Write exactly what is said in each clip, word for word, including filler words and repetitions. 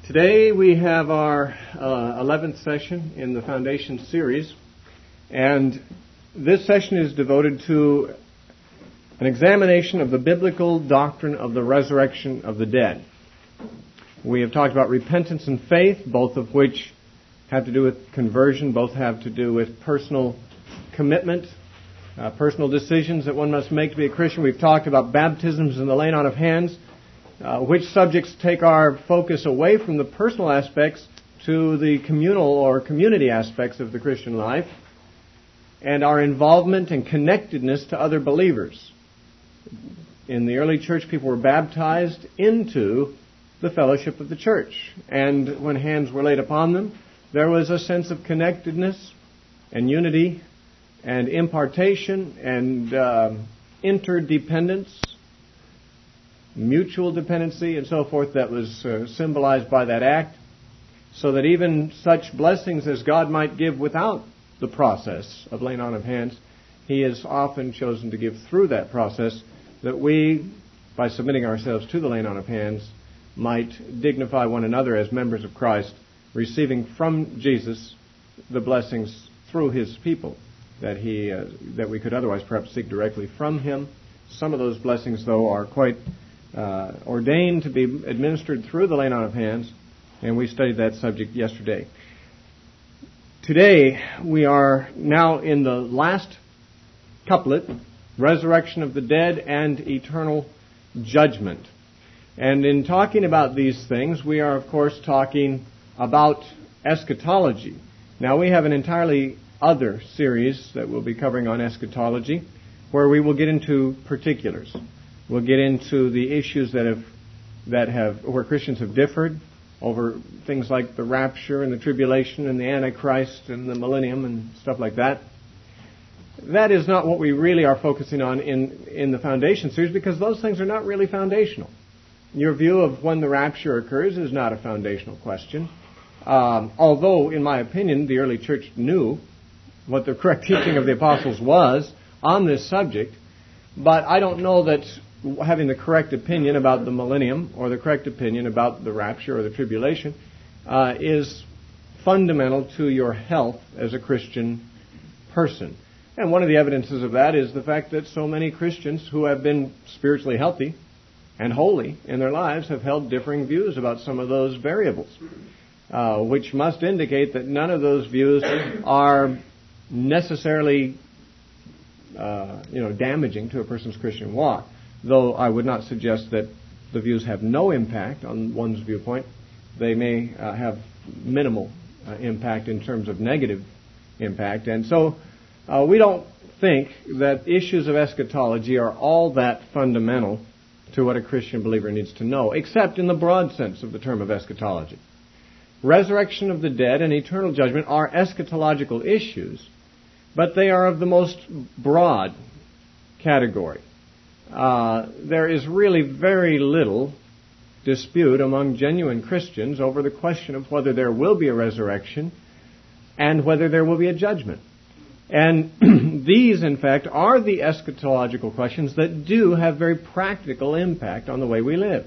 Today we have our uh, eleventh session in the Foundation series, and this session is devoted to an examination of the biblical doctrine of the resurrection of the dead. We have talked about repentance and faith, both of which have to do with conversion, both have to do with personal commitment, uh, personal decisions that one must make to be a Christian. We've talked about baptisms and the laying on of hands, Uh, which subjects take our focus away from the personal aspects to the communal or community aspects of the Christian life and our involvement and connectedness to other believers. In the early church, people were baptized into the fellowship of the church, and when hands were laid upon them, there was a sense of connectedness and unity and impartation and uh, interdependence, mutual dependency and so forth that was uh, symbolized by that act, so that even such blessings as God might give without the process of laying on of hands, He has often chosen to give through that process, that we, by submitting ourselves to the laying on of hands, might dignify one another as members of Christ, receiving from Jesus the blessings through His people that He uh, that we could otherwise perhaps seek directly from Him. Some of those blessings, though, are quite Uh, ordained to be administered through the laying on of hands, and we studied that subject yesterday. Today, we are now in the last couplet, resurrection of the dead and eternal judgment. And in talking about these things, we are, of course, talking about eschatology. Now, we have an entirely other series that we'll be covering on eschatology, where we will get into particulars. We'll get into the issues that have that have where Christians have differed over things like the rapture and the tribulation and the Antichrist and the millennium and stuff like that. That is not what we really are focusing on in, in the Foundation series, because those things are not really foundational. Your view of when the rapture occurs is not a foundational question. Um, although, in my opinion, the early church knew what the correct teaching of the apostles was on this subject, but I don't know that having the correct opinion about the millennium or the correct opinion about the rapture or the tribulation uh, is fundamental to your health as a Christian person. And one of the evidences of that is the fact that so many Christians who have been spiritually healthy and holy in their lives have held differing views about some of those variables, uh, which must indicate that none of those views are necessarily uh, you know, damaging to a person's Christian walk. Though I would not suggest that the views have no impact on one's viewpoint. They may uh, have minimal uh, impact in terms of negative impact. And so uh, we don't think that issues of eschatology are all that fundamental to what a Christian believer needs to know, except in the broad sense of the term of eschatology. Resurrection of the dead and eternal judgment are eschatological issues, but they are of the most broad category. Uh, there is really very little dispute among genuine Christians over the question of whether there will be a resurrection and whether there will be a judgment. And these, in fact, are the eschatological questions that do have very practical impact on the way we live.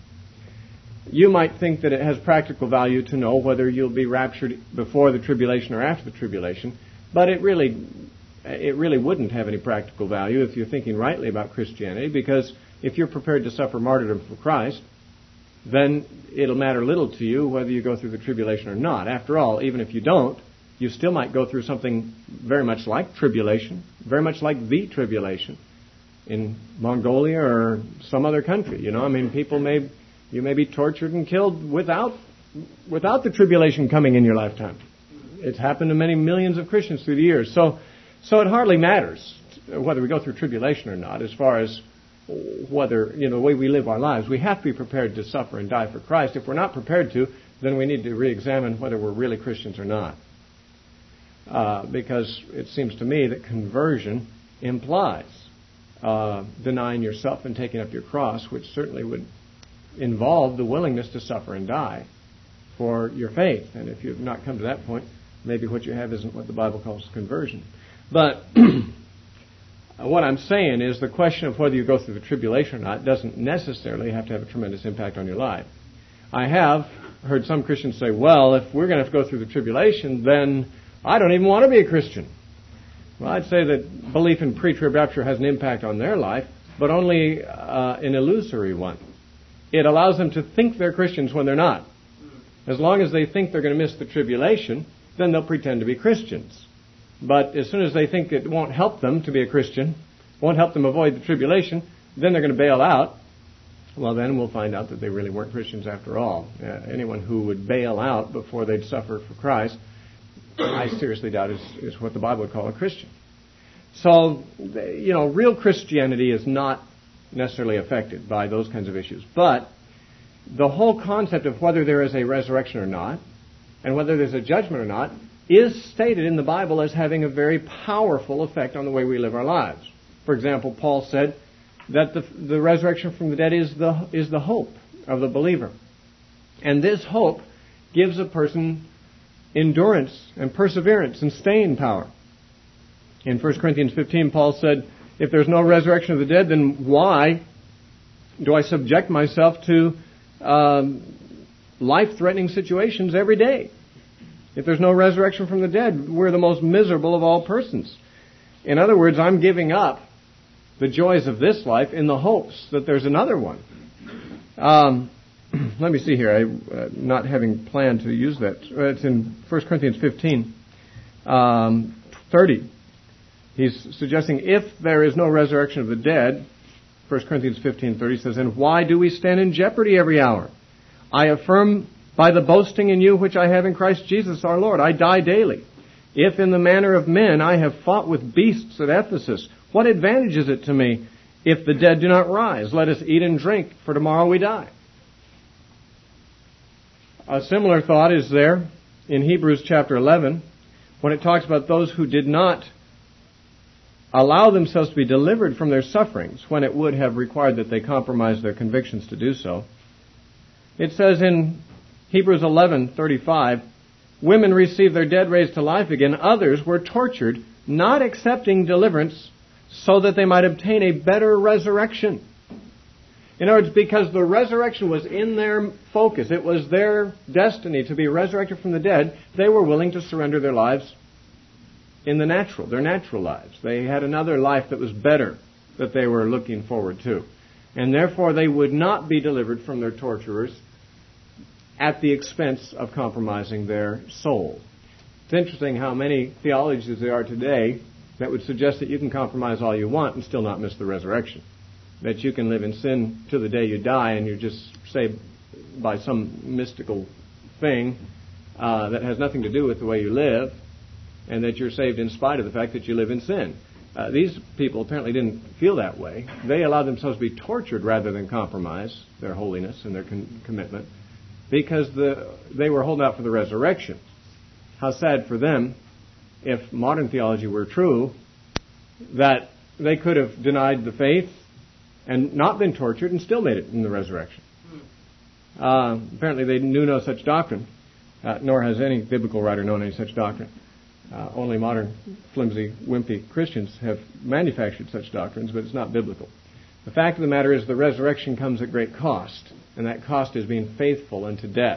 You might think that it has practical value to know whether you'll be raptured before the tribulation or after the tribulation, but it really It really wouldn't have any practical value if you're thinking rightly about Christianity, because if you're prepared to suffer martyrdom for Christ, then it'll matter little to you whether you go through the tribulation or not. After all, even if you don't, you still might go through something very much like tribulation, very much like the tribulation in Mongolia or some other country. You know, I mean, people may, you may be tortured and killed without, without the tribulation coming in your lifetime. It's happened to many millions of Christians through the years. So, So it hardly matters whether we go through tribulation or not, as far as whether, you know, the way we live our lives. We have to be prepared to suffer and die for Christ. If we're not prepared to, then we need to re-examine whether we're really Christians or not. Uh, because it seems to me that conversion implies uh, denying yourself and taking up your cross, which certainly would involve the willingness to suffer and die for your faith. And if you've not come to that point, maybe what you have isn't what the Bible calls conversion. But what I'm saying is the question of whether you go through the tribulation or not doesn't necessarily have to have a tremendous impact on your life. I have heard some Christians say, well, if we're going to have to go through the tribulation, then I don't even want to be a Christian. Well, I'd say that belief in pre-trib rapture has an impact on their life, but only uh, an illusory one. It allows them to think they're Christians when they're not. As long as they think they're going to miss the tribulation, then they'll pretend to be Christians. But as soon as they think it won't help them to be a Christian, won't help them avoid the tribulation, then they're going to bail out. Well, then we'll find out that they really weren't Christians after all. Uh, anyone who would bail out before they'd suffer for Christ, I seriously doubt is, is what the Bible would call a Christian. So, you know, real Christianity is not necessarily affected by those kinds of issues. But the whole concept of whether there is a resurrection or not, and whether there's a judgment or not, is stated in the Bible as having a very powerful effect on the way we live our lives. For example, Paul said that the, the resurrection from the dead is the, is the hope of the believer. And this hope gives a person endurance and perseverance and staying power. In First Corinthians fifteen, Paul said, if there's no resurrection of the dead, then why do I subject myself to um, life-threatening situations every day? If there's no resurrection from the dead, we're the most miserable of all persons. In other words, I'm giving up the joys of this life in the hopes that there's another one. Um, let me see here. I, uh, not having planned to use that. It's in First Corinthians fifteen, um, thirty. He's suggesting if there is no resurrection of the dead, First Corinthians fifteen thirty says, and why do we stand in jeopardy every hour? I affirm by the boasting in you which I have in Christ Jesus our Lord, I die daily. If in the manner of men I have fought with beasts at Ephesus, what advantage is it to me if the dead do not rise? Let us eat and drink, for tomorrow we die. A similar thought is there in Hebrews chapter eleven, when it talks about those who did not allow themselves to be delivered from their sufferings, when it would have required that they compromise their convictions to do so. It says in Hebrews eleven thirty-five, women received their dead raised to life again. Others were tortured, not accepting deliverance, so that they might obtain a better resurrection. In other words, because the resurrection was in their focus, it was their destiny to be resurrected from the dead, they were willing to surrender their lives in the natural, their natural lives. They had another life that was better that they were looking forward to. And therefore they would not be delivered from their torturers at the expense of compromising their soul. It's interesting how many theologies there are today that would suggest that you can compromise all you want and still not miss the resurrection. That you can live in sin to the day you die and you're just saved by some mystical thing uh, that has nothing to do with the way you live, and that you're saved in spite of the fact that you live in sin. Uh, these people apparently didn't feel that way. They allowed themselves to be tortured rather than compromise their holiness and their con- commitment because the, they were holding out for the resurrection. How sad for them, if modern theology were true, that they could have denied the faith and not been tortured and still made it in the resurrection. Uh, apparently they knew no such doctrine, uh, nor has any biblical writer known any such doctrine. Uh, only modern, flimsy, wimpy Christians have manufactured such doctrines, but it's not biblical. The fact of the matter is the resurrection comes at great cost, and that cost is being faithful unto death.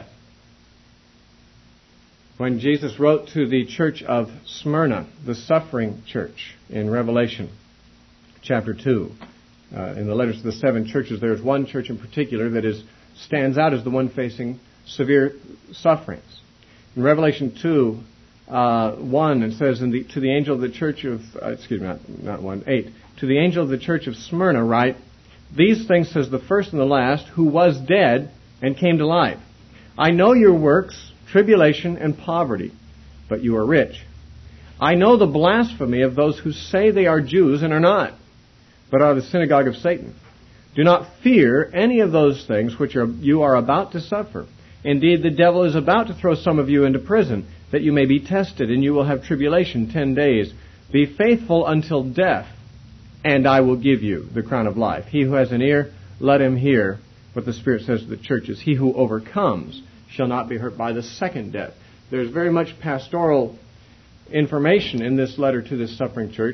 When Jesus wrote to the church of Smyrna, the suffering church, in Revelation chapter two, uh, in the letters to the seven churches, there's one church in particular that is stands out as the one facing severe sufferings. In Revelation two, Uh, one, it says, in the, to the angel of the church of, uh, excuse me, not, not one, eight, to the angel of the church of Smyrna write, these things says the first and the last, who was dead and came to life. I know your works, tribulation and poverty, but you are rich. I know the blasphemy of those who say they are Jews and are not, but are the synagogue of Satan. Do not fear any of those things which are, you are about to suffer. Indeed, the devil is about to throw some of you into prison, that you may be tested, and you will have tribulation ten days. Be faithful until death, and I will give you the crown of life. He who has an ear, let him hear what the Spirit says to the churches. He who overcomes shall not be hurt by the second death. There's very much pastoral information in this letter to this suffering church,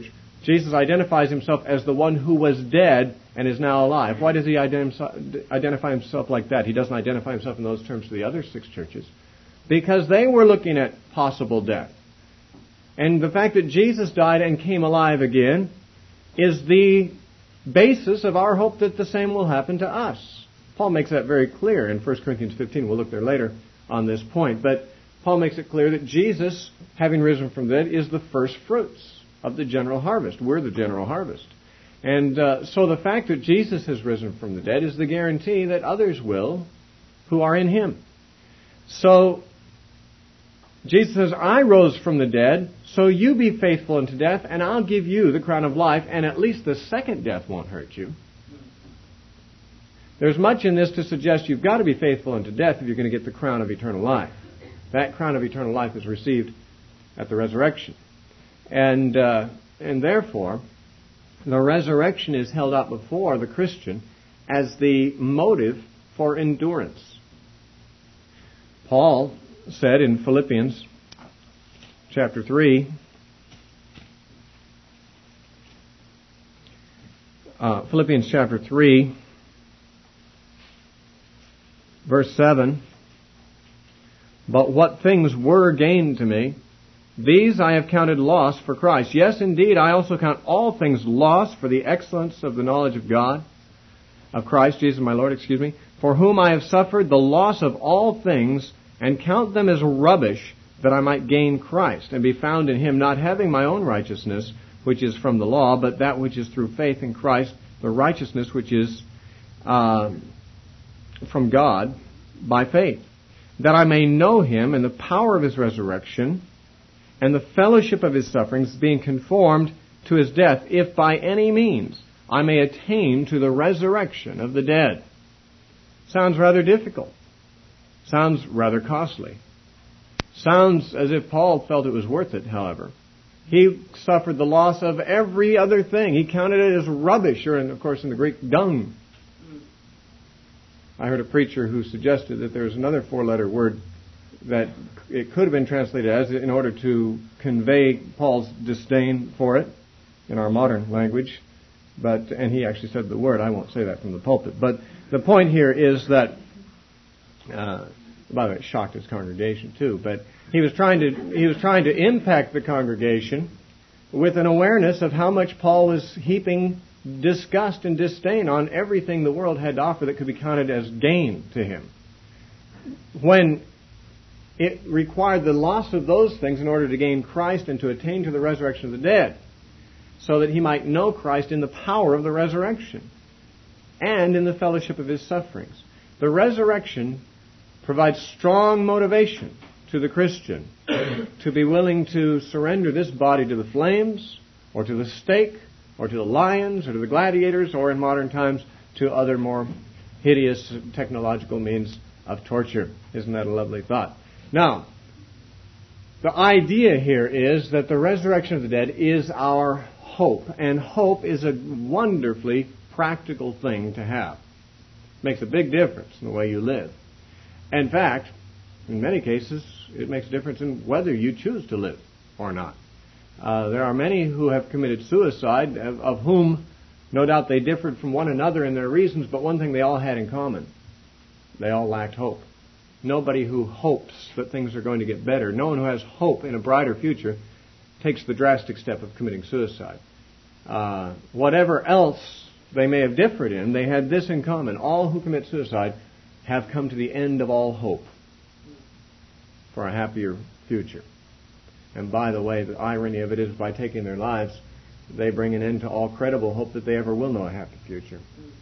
Jesus identifies himself as the one who was dead and is now alive. Why does he identi- identify himself like that? He doesn't identify himself in those terms to the other six churches. Because they were looking at possible death. And the fact that Jesus died and came alive again is the basis of our hope that the same will happen to us. Paul makes that very clear in First Corinthians fifteen. We'll look there later on this point. But Paul makes it clear that Jesus, having risen from the dead, is the first fruits of the general harvest. We're the general harvest. And uh, so the fact that Jesus has risen from the dead is the guarantee that others will who are in him. So Jesus says, I rose from the dead, so you be faithful unto death, and I'll give you the crown of life, and at least the second death won't hurt you. There's much in this to suggest you've got to be faithful unto death if you're going to get the crown of eternal life. That crown of eternal life is received at the resurrection. And, uh, and therefore, the resurrection is held up before the Christian as the motive for endurance. Paul said in Philippians chapter three, uh, Philippians chapter three, verse seven, but what things were gained to me, these I have counted loss for Christ. Yes, indeed, I also count all things loss for the excellence of the knowledge of God, of Christ Jesus my Lord, excuse me, for whom I have suffered the loss of all things, and count them as rubbish, that I might gain Christ, and be found in him, not having my own righteousness, which is from the law, but that which is through faith in Christ, the righteousness which is uh, from God by faith, that I may know him and the power of his resurrection, and the fellowship of his sufferings, being conformed to his death, if by any means I may attain to the resurrection of the dead. Sounds rather difficult. Sounds rather costly. Sounds as if Paul felt it was worth it, however. He suffered the loss of every other thing. He counted it as rubbish, or in, of course in the Greek, dung. I heard a preacher who suggested that there was another four-letter word that it could have been translated as in order to convey Paul's disdain for it in our modern language. But and he actually said the word. I won't say that from the pulpit. But the point here is that Uh, by the way, it shocked his congregation too. But he was trying to he was trying to impact the congregation with an awareness of how much Paul was heaping disgust and disdain on everything the world had to offer that could be counted as gain to him, when it required the loss of those things in order to gain Christ and to attain to the resurrection of the dead, so that he might know Christ in the power of the resurrection and in the fellowship of his sufferings. The resurrection provides strong motivation to the Christian to be willing to surrender this body to the flames, or to the stake, or to the lions, or to the gladiators, or in modern times to other more hideous technological means of torture. Isn't that a lovely thought? Now, the idea here is that the resurrection of the dead is our hope, and hope is a wonderfully practical thing to have. It makes a big difference in the way you live. In fact, in many cases, it makes a difference in whether you choose to live or not. Uh, there are many who have committed suicide, of, of whom no doubt they differed from one another in their reasons, but one thing they all had in common: they all lacked hope. Nobody who hopes that things are going to get better, no one who has hope in a brighter future, takes the drastic step of committing suicide. Uh, whatever else they may have differed in, they had this in common: all who commit suicide have come to the end of all hope for a happier future. And by the way, the irony of it is, by taking their lives, they bring an end to all credible hope that they ever will know a happy future.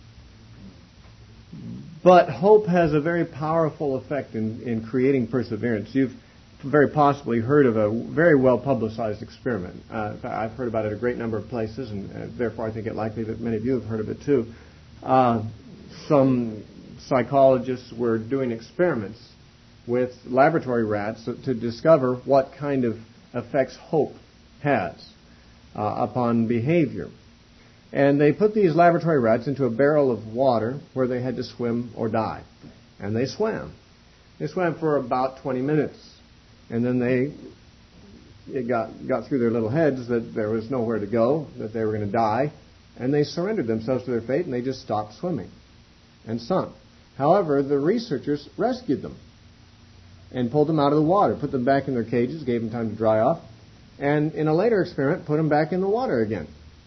But hope has a very powerful effect in, in creating perseverance. You've very possibly heard of a very well-publicized experiment. Uh, I've heard about it a great number of places, and uh, therefore I think it likely that many of you have heard of it too. Uh, some psychologists were doing experiments with laboratory rats to discover what kind of effects hope has uh, upon behavior. And they put these laboratory rats into a barrel of water where they had to swim or die. And they swam. They swam for about twenty minutes. And then they it got, got through their little heads that there was nowhere to go, that they were going to die, and they surrendered themselves to their fate, and they just stopped swimming and sunk. However, the researchers rescued them and pulled them out of the water, put them back in their cages, gave them time to dry off, and in a later experiment, put them back in the water again.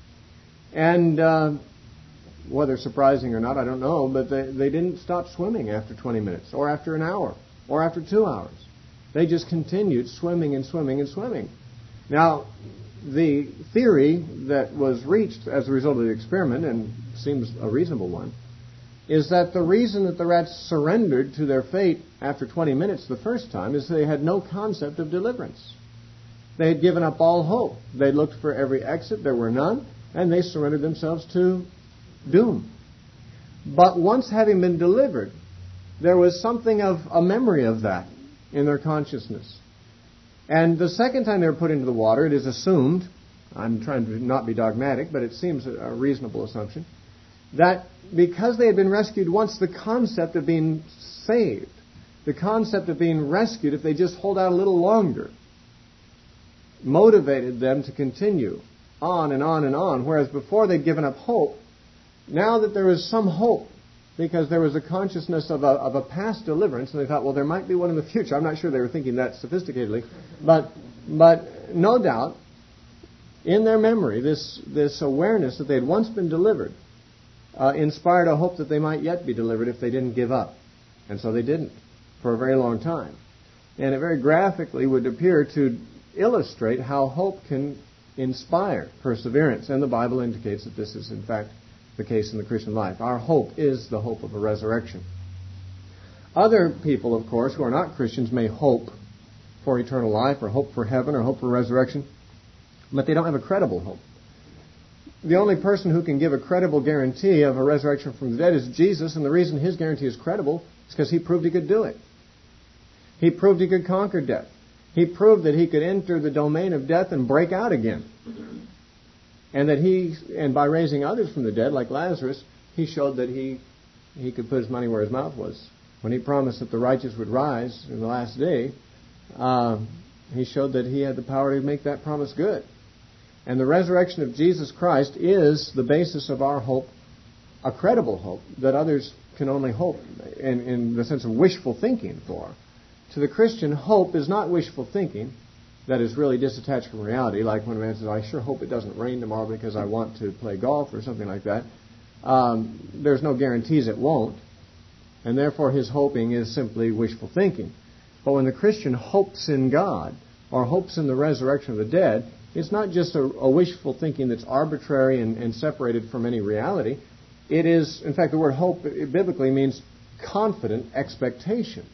And uh, whether surprising or not, I don't know, but they, they didn't stop swimming after twenty minutes, or after an hour, or after two hours. They just continued swimming and swimming and swimming. Now, the theory that was reached as a result of the experiment, and seems a reasonable one, is that the reason that the rats surrendered to their fate after twenty minutes the first time is they had no concept of deliverance. They had given up all hope. They looked for every exit. There were none, and they surrendered themselves to doom. But once having been delivered, there was something of a memory of that in their consciousness. And the second time they were put into the water, it is assumed, I'm trying to not be dogmatic, but it seems a reasonable assumption, that because they had been rescued once, the concept of being saved, the concept of being rescued if they just hold out a little longer, motivated them to continue on and on and on, whereas before they'd given up hope. Now that there was some hope, because there was a consciousness of a, of a past deliverance, and they thought, well, there might be one in the future. I'm not sure they were thinking that sophisticatedly, but but no doubt, in their memory, this this awareness that they had once been delivered uh, inspired a hope that they might yet be delivered if they didn't give up. And so they didn't for a very long time. And it very graphically would appear to illustrate how hope can inspire perseverance. And the Bible indicates that this is, in fact, the case in the Christian life. Our hope is the hope of a resurrection. Other people, of course, who are not Christians may hope for eternal life or hope for heaven or hope for resurrection, but they don't have a credible hope. The only person who can give a credible guarantee of a resurrection from the dead is Jesus, and the reason his guarantee is credible is because he proved he could do it. He proved he could conquer death. He proved that he could enter the domain of death and break out again. And that he, and by raising others from the dead, like Lazarus, he showed that he he could put his money where his mouth was. When he promised that the righteous would rise in the last day, uh, he showed that he had the power to make that promise good. And the resurrection of Jesus Christ is the basis of our hope, a credible hope that others can only hope in, in the sense of wishful thinking for. To the Christian, hope is not wishful thinking that is really disattached from reality, like when a man says, I sure hope it doesn't rain tomorrow because I want to play golf or something like that. Um, there's no guarantees it won't, and therefore his hoping is simply wishful thinking. But when the Christian hopes in God, or hopes in the resurrection of the dead, it's not just a, a wishful thinking that's arbitrary and, and separated from any reality. It is, in fact, the word hope biblically means confident expectation.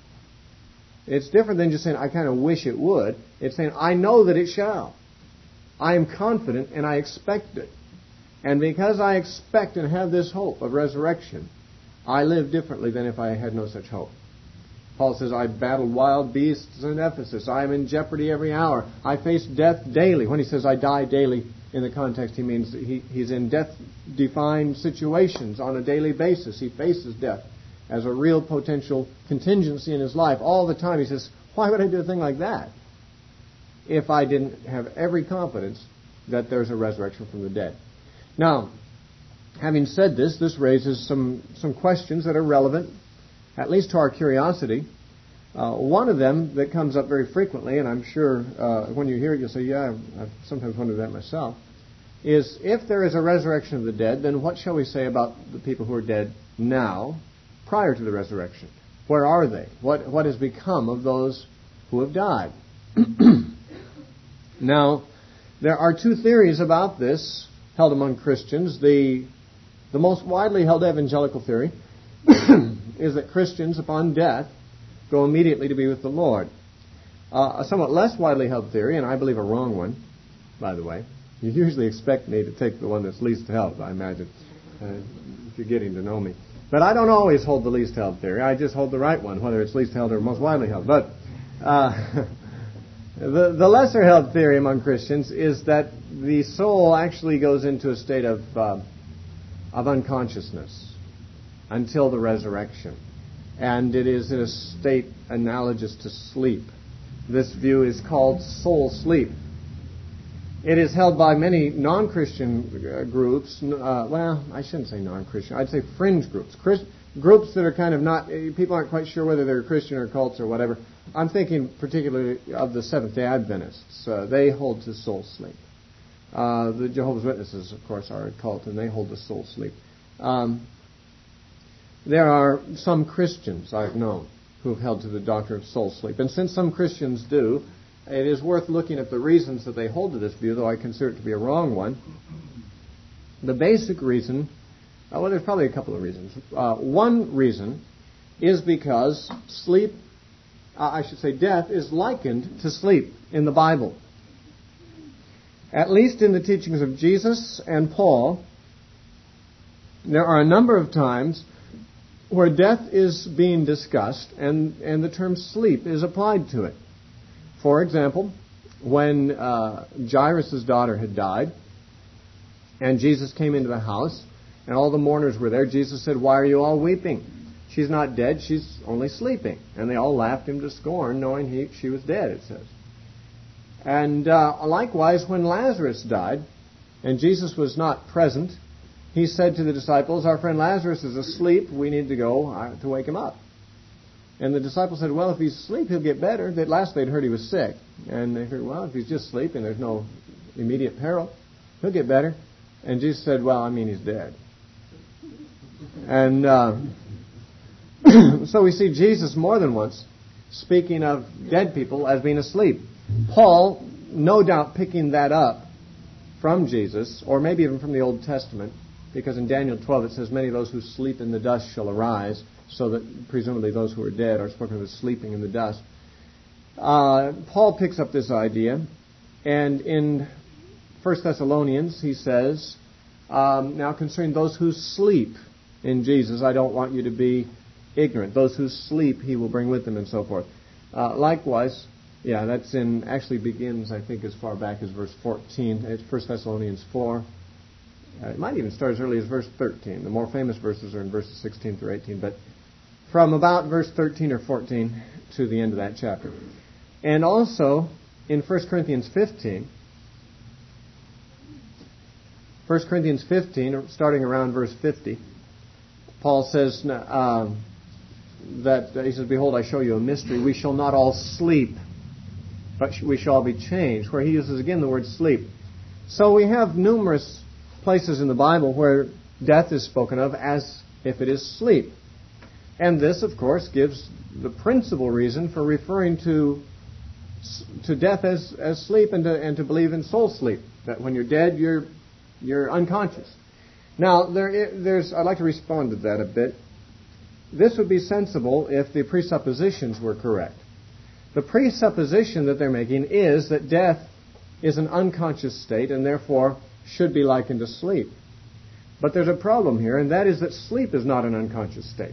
It's different than just saying, I kind of wish it would. It's saying, I know that it shall. I am confident and I expect it. And because I expect and have this hope of resurrection, I live differently than if I had no such hope. Paul says, I battled wild beasts in Ephesus. I am in jeopardy every hour. I face death daily. When he says I die daily, in the context he means he, he's in death-defined situations on a daily basis. He faces death as a real potential contingency in his life all the time. He says, why would I do a thing like that if I didn't have every confidence that there's a resurrection from the dead? Now, having said this, this raises some, some questions that are relevant, at least to our curiosity. Uh, one of them that comes up very frequently, and I'm sure uh, when you hear it you'll say, yeah, I've, I've sometimes wondered that myself, is if there is a resurrection of the dead, then what shall we say about the people who are dead now, prior to the resurrection? Where are they? What what has become of those who have died? Now, there are two theories about this held among Christians. The the most widely held evangelical theory is that Christians, upon death, go immediately to be with the Lord. Uh, a somewhat less widely held theory, and I believe a wrong one, by the way. You usually expect me to take the one that's least held, I imagine, uh, if you're getting to know me. But I don't always hold the least held theory. I just hold the right one, whether it's least held or most widely held. But uh, the, the lesser held theory among Christians is that the soul actually goes into a state of, uh, of unconsciousness until the resurrection. And it is in a state analogous to sleep. This view is called soul sleep. It is held by many non-Christian uh, groups. Uh, well, I shouldn't say non-Christian. I'd say fringe groups. Christ, groups that are kind of not, people aren't quite sure whether they're Christian or cults or whatever. I'm thinking particularly of the Seventh-day Adventists. Uh, they hold to soul sleep. Uh, the Jehovah's Witnesses, of course, are a cult, and they hold to soul sleep. Um, there are some Christians I've known who have held to the doctrine of soul sleep. And since some Christians do, it is worth looking at the reasons that they hold to this view, though I consider it to be a wrong one. The basic reason, uh, well, there's probably a couple of reasons. Uh, one reason is because sleep, uh, I should say death, is likened to sleep in the Bible. At least in the teachings of Jesus and Paul, there are a number of times where death is being discussed and, and the term sleep is applied to it. For example, when uh, Jairus' daughter had died and Jesus came into the house and all the mourners were there, Jesus said, "Why are you all weeping? She's not dead, she's only sleeping." And they all laughed him to scorn, knowing he, she was dead, it says. And uh, likewise, when Lazarus died and Jesus was not present, he said to the disciples, "Our friend Lazarus is asleep. We need to go uh, to wake him up." And the disciples said, "Well, if he's asleep, he'll get better." At last they'd heard he was sick. And they figured, well, if he's just sleeping, there's no immediate peril, he'll get better. And Jesus said, "Well, I mean, he's dead." And uh, so we see Jesus more than once speaking of dead people as being asleep. Paul, no doubt picking that up from Jesus, or maybe even from the Old Testament, because in Daniel twelve it says, "Many of those who sleep in the dust shall arise," so that presumably those who are dead are spoken of as sleeping in the dust. Uh, Paul picks up this idea, and in First Thessalonians he says, um, "Now concerning those who sleep in Jesus, I don't want you to be ignorant. Those who sleep he will bring with him," and so forth. Uh, likewise, yeah, that's in, actually begins, I think, as far back as verse fourteen. It's First Thessalonians four. Uh, it might even start as early as verse thirteen. The more famous verses are in verses sixteen through eighteen, but from about verse thirteen or fourteen to the end of that chapter. And also in First Corinthians fifteen, First Corinthians fifteen, starting around verse fifty, Paul says uh, that, uh, he says, "Behold, I show you a mystery. We shall not all sleep, but we shall all be changed," where he uses again the word sleep. So we have numerous places in the Bible where death is spoken of as if it is sleep. And this, of course, gives the principal reason for referring to to death as, as sleep and to, and to believe in soul sleep. That when you're dead, you're you're unconscious. Now, there, there's I'd like to respond to that a bit. This would be sensible if the presuppositions were correct. The presupposition that they're making is that death is an unconscious state and therefore should be likened to sleep. But there's a problem here, and that is that sleep is not an unconscious state.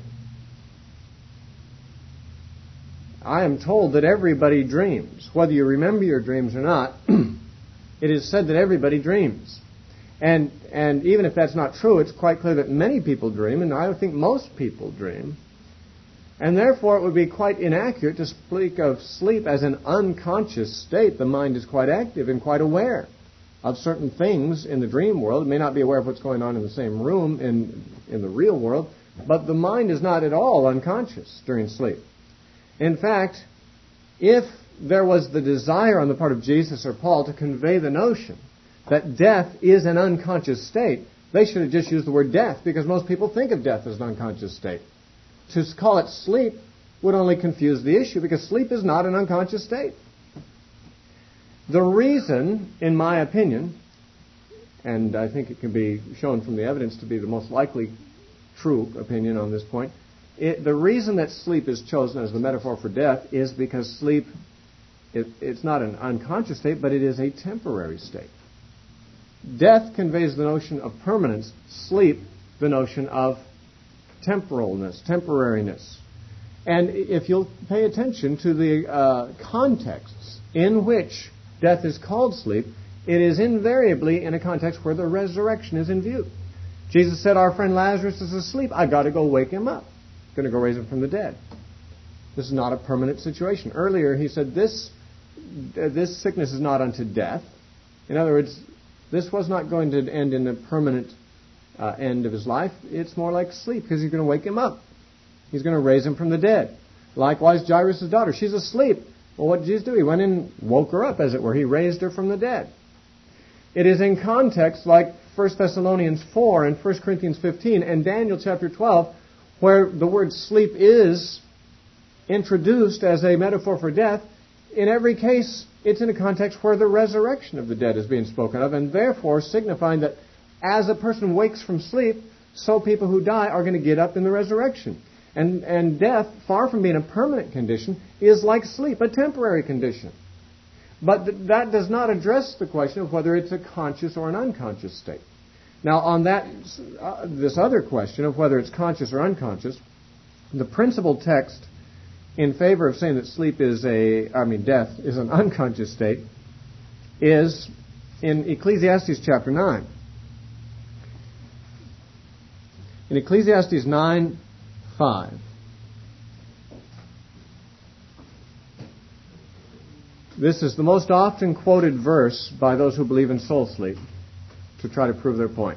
I am told that everybody dreams. Whether you remember your dreams or not, it is said that everybody dreams. And and even if that's not true, it's quite clear that many people dream, and I think most people dream. And therefore it would be quite inaccurate to speak of sleep as an unconscious state. The mind is quite active and quite aware of certain things in the dream world. It may not be aware of what's going on in the same room in, in the real world, but the mind is not at all unconscious during sleep. In fact, if there was the desire on the part of Jesus or Paul to convey the notion that death is an unconscious state, they should have just used the word death, because most people think of death as an unconscious state. To call it sleep would only confuse the issue, because sleep is not an unconscious state. The reason, in my opinion, and I think it can be shown from the evidence to be the most likely true opinion on this point, it, the reason that sleep is chosen as the metaphor for death is because sleep, it, it's not an unconscious state, but it is a temporary state. Death conveys the notion of permanence, sleep the notion of temporalness, temporariness. And if you'll pay attention to the uh, contexts in which death is called sleep, it is invariably in a context where the resurrection is in view. Jesus said, "Our friend Lazarus is asleep. I've got to go wake him up. I'm going to go raise him from the dead." This is not a permanent situation. Earlier he said, "This uh, this sickness is not unto death. In other words, this was not going to end in a permanent uh, end of his life. It's more like sleep, because he's going to wake him up. He's going to raise him from the dead. Likewise, Jairus' daughter, she's asleep. Well, what did Jesus do? He went in and woke her up, as it were. He raised her from the dead. It is in context like First Thessalonians four and First Corinthians fifteen and Daniel chapter twelve, where the word sleep is introduced as a metaphor for death. In every case, it's in a context where the resurrection of the dead is being spoken of, and therefore signifying that as a person wakes from sleep, so people who die are going to get up in the resurrection. And, and death, far from being a permanent condition, is like sleep, a temporary condition. But th- that does not address the question of whether it's a conscious or an unconscious state. Now, on that, uh, this other question of whether it's conscious or unconscious, the principal text in favor of saying that sleep is a, I mean, death is an unconscious state, is in Ecclesiastes chapter nine. In Ecclesiastes nine five. This is the most often quoted verse by those who believe in soul sleep to try to prove their point.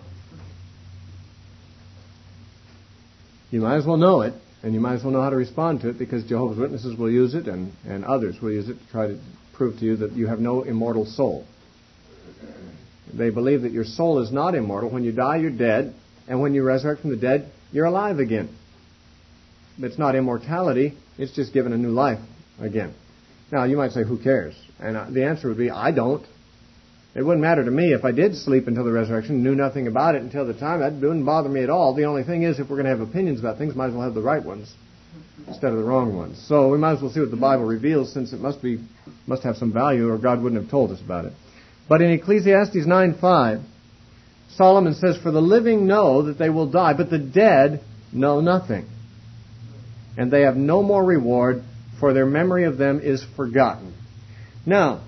You might as well know it, and you might as well know how to respond to it, because Jehovah's Witnesses will use it, and, and others will use it to try to prove to you that you have no immortal soul. They believe that your soul is not immortal. When you die, you're dead, and when you resurrect from the dead, you're alive again. It's not immortality, it's just given a new life again. Now, you might say, who cares? And the answer would be, I don't. It wouldn't matter to me if I did sleep until the resurrection, knew nothing about it until the time. That wouldn't bother me at all. The only thing is, if we're going to have opinions about things, might as well have the right ones instead of the wrong ones. So we might as well see what the Bible reveals, since it must be must have some value, or God wouldn't have told us about it. But in Ecclesiastes nine five, Solomon says, for the living know that they will die, but the dead know nothing. And they have no more reward, for their memory of them is forgotten. Now,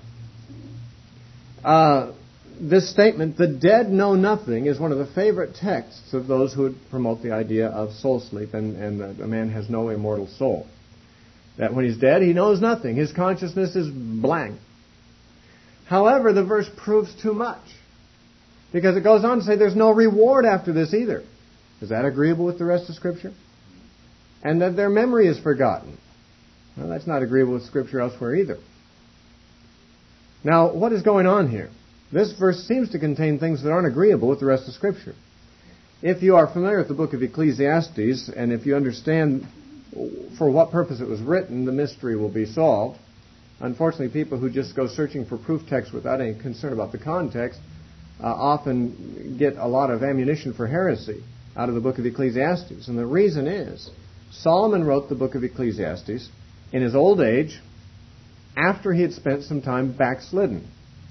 uh, this statement, the dead know nothing, is one of the favorite texts of those who would promote the idea of soul sleep, and, and that a man has no immortal soul. That when he's dead, he knows nothing. His consciousness is blank. However, the verse proves too much, because it goes on to say there's no reward after this either. Is that agreeable with the rest of Scripture? And that their memory is forgotten. Well, that's not agreeable with Scripture elsewhere either. Now, what is going on here? This verse seems to contain things that aren't agreeable with the rest of Scripture. If you are familiar with the book of Ecclesiastes, and if you understand for what purpose it was written, the mystery will be solved. Unfortunately, people who just go searching for proof text without any concern about the context uh, often get a lot of ammunition for heresy out of the book of Ecclesiastes. And the reason is, Solomon wrote the book of Ecclesiastes in his old age, after he had spent some time backslidden.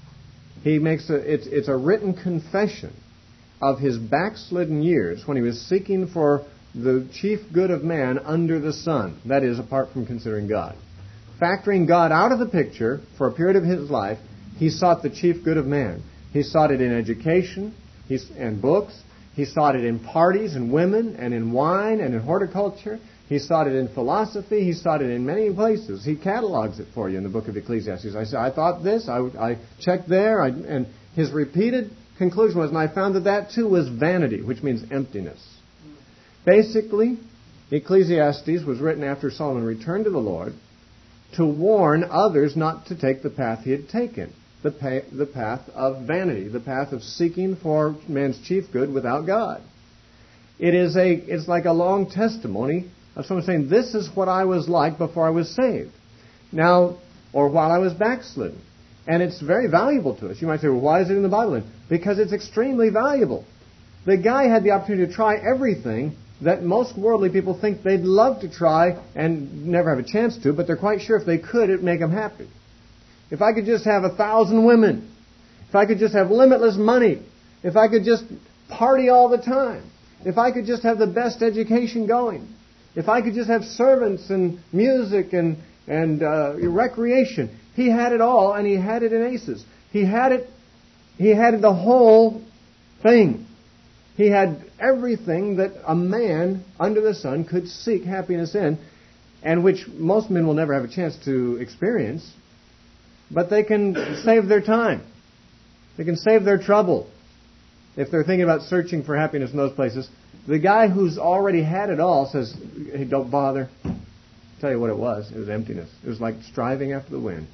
He makes a, it's, it's a written confession of his backslidden years when he was seeking for the chief good of man under the sun, that is, apart from considering God. Factoring God out of the picture for a period of his life, he sought the chief good of man. He sought it in education and books. He sought it in parties and women and in wine and in horticulture. He sought it in philosophy. He sought it in many places. He catalogs it for you in the book of Ecclesiastes. I said, I thought this. I, I checked there. I, and his repeated conclusion was, and I found that that too was vanity, which means emptiness. Basically, Ecclesiastes was written after Solomon returned to the Lord to warn others not to take the path he had taken, the, pa- the path of vanity, the path of seeking for man's chief good without God. It is a, it's like a long testimony of someone saying, this is what I was like before I was saved. Now, or while I was backslidden. And it's very valuable to us. You might say, well, why is it in the Bible then? Because it's extremely valuable. The guy had the opportunity to try everything that most worldly people think they'd love to try and never have a chance to, but they're quite sure if they could, it'd make them happy. If I could just have a thousand women, if I could just have limitless money, if I could just party all the time, if I could just have the best education going, if I could just have servants and music and, and uh, recreation. He had it all, and he had it in aces. He had it, he had the whole thing. He had everything that a man under the sun could seek happiness in, and which most men will never have a chance to experience. but they can save their time. They can save their trouble if they're thinking about searching for happiness in those places. The guy who's already had it all says, hey, don't bother. I'll tell you what it was. It was emptiness. It was like striving after the wind.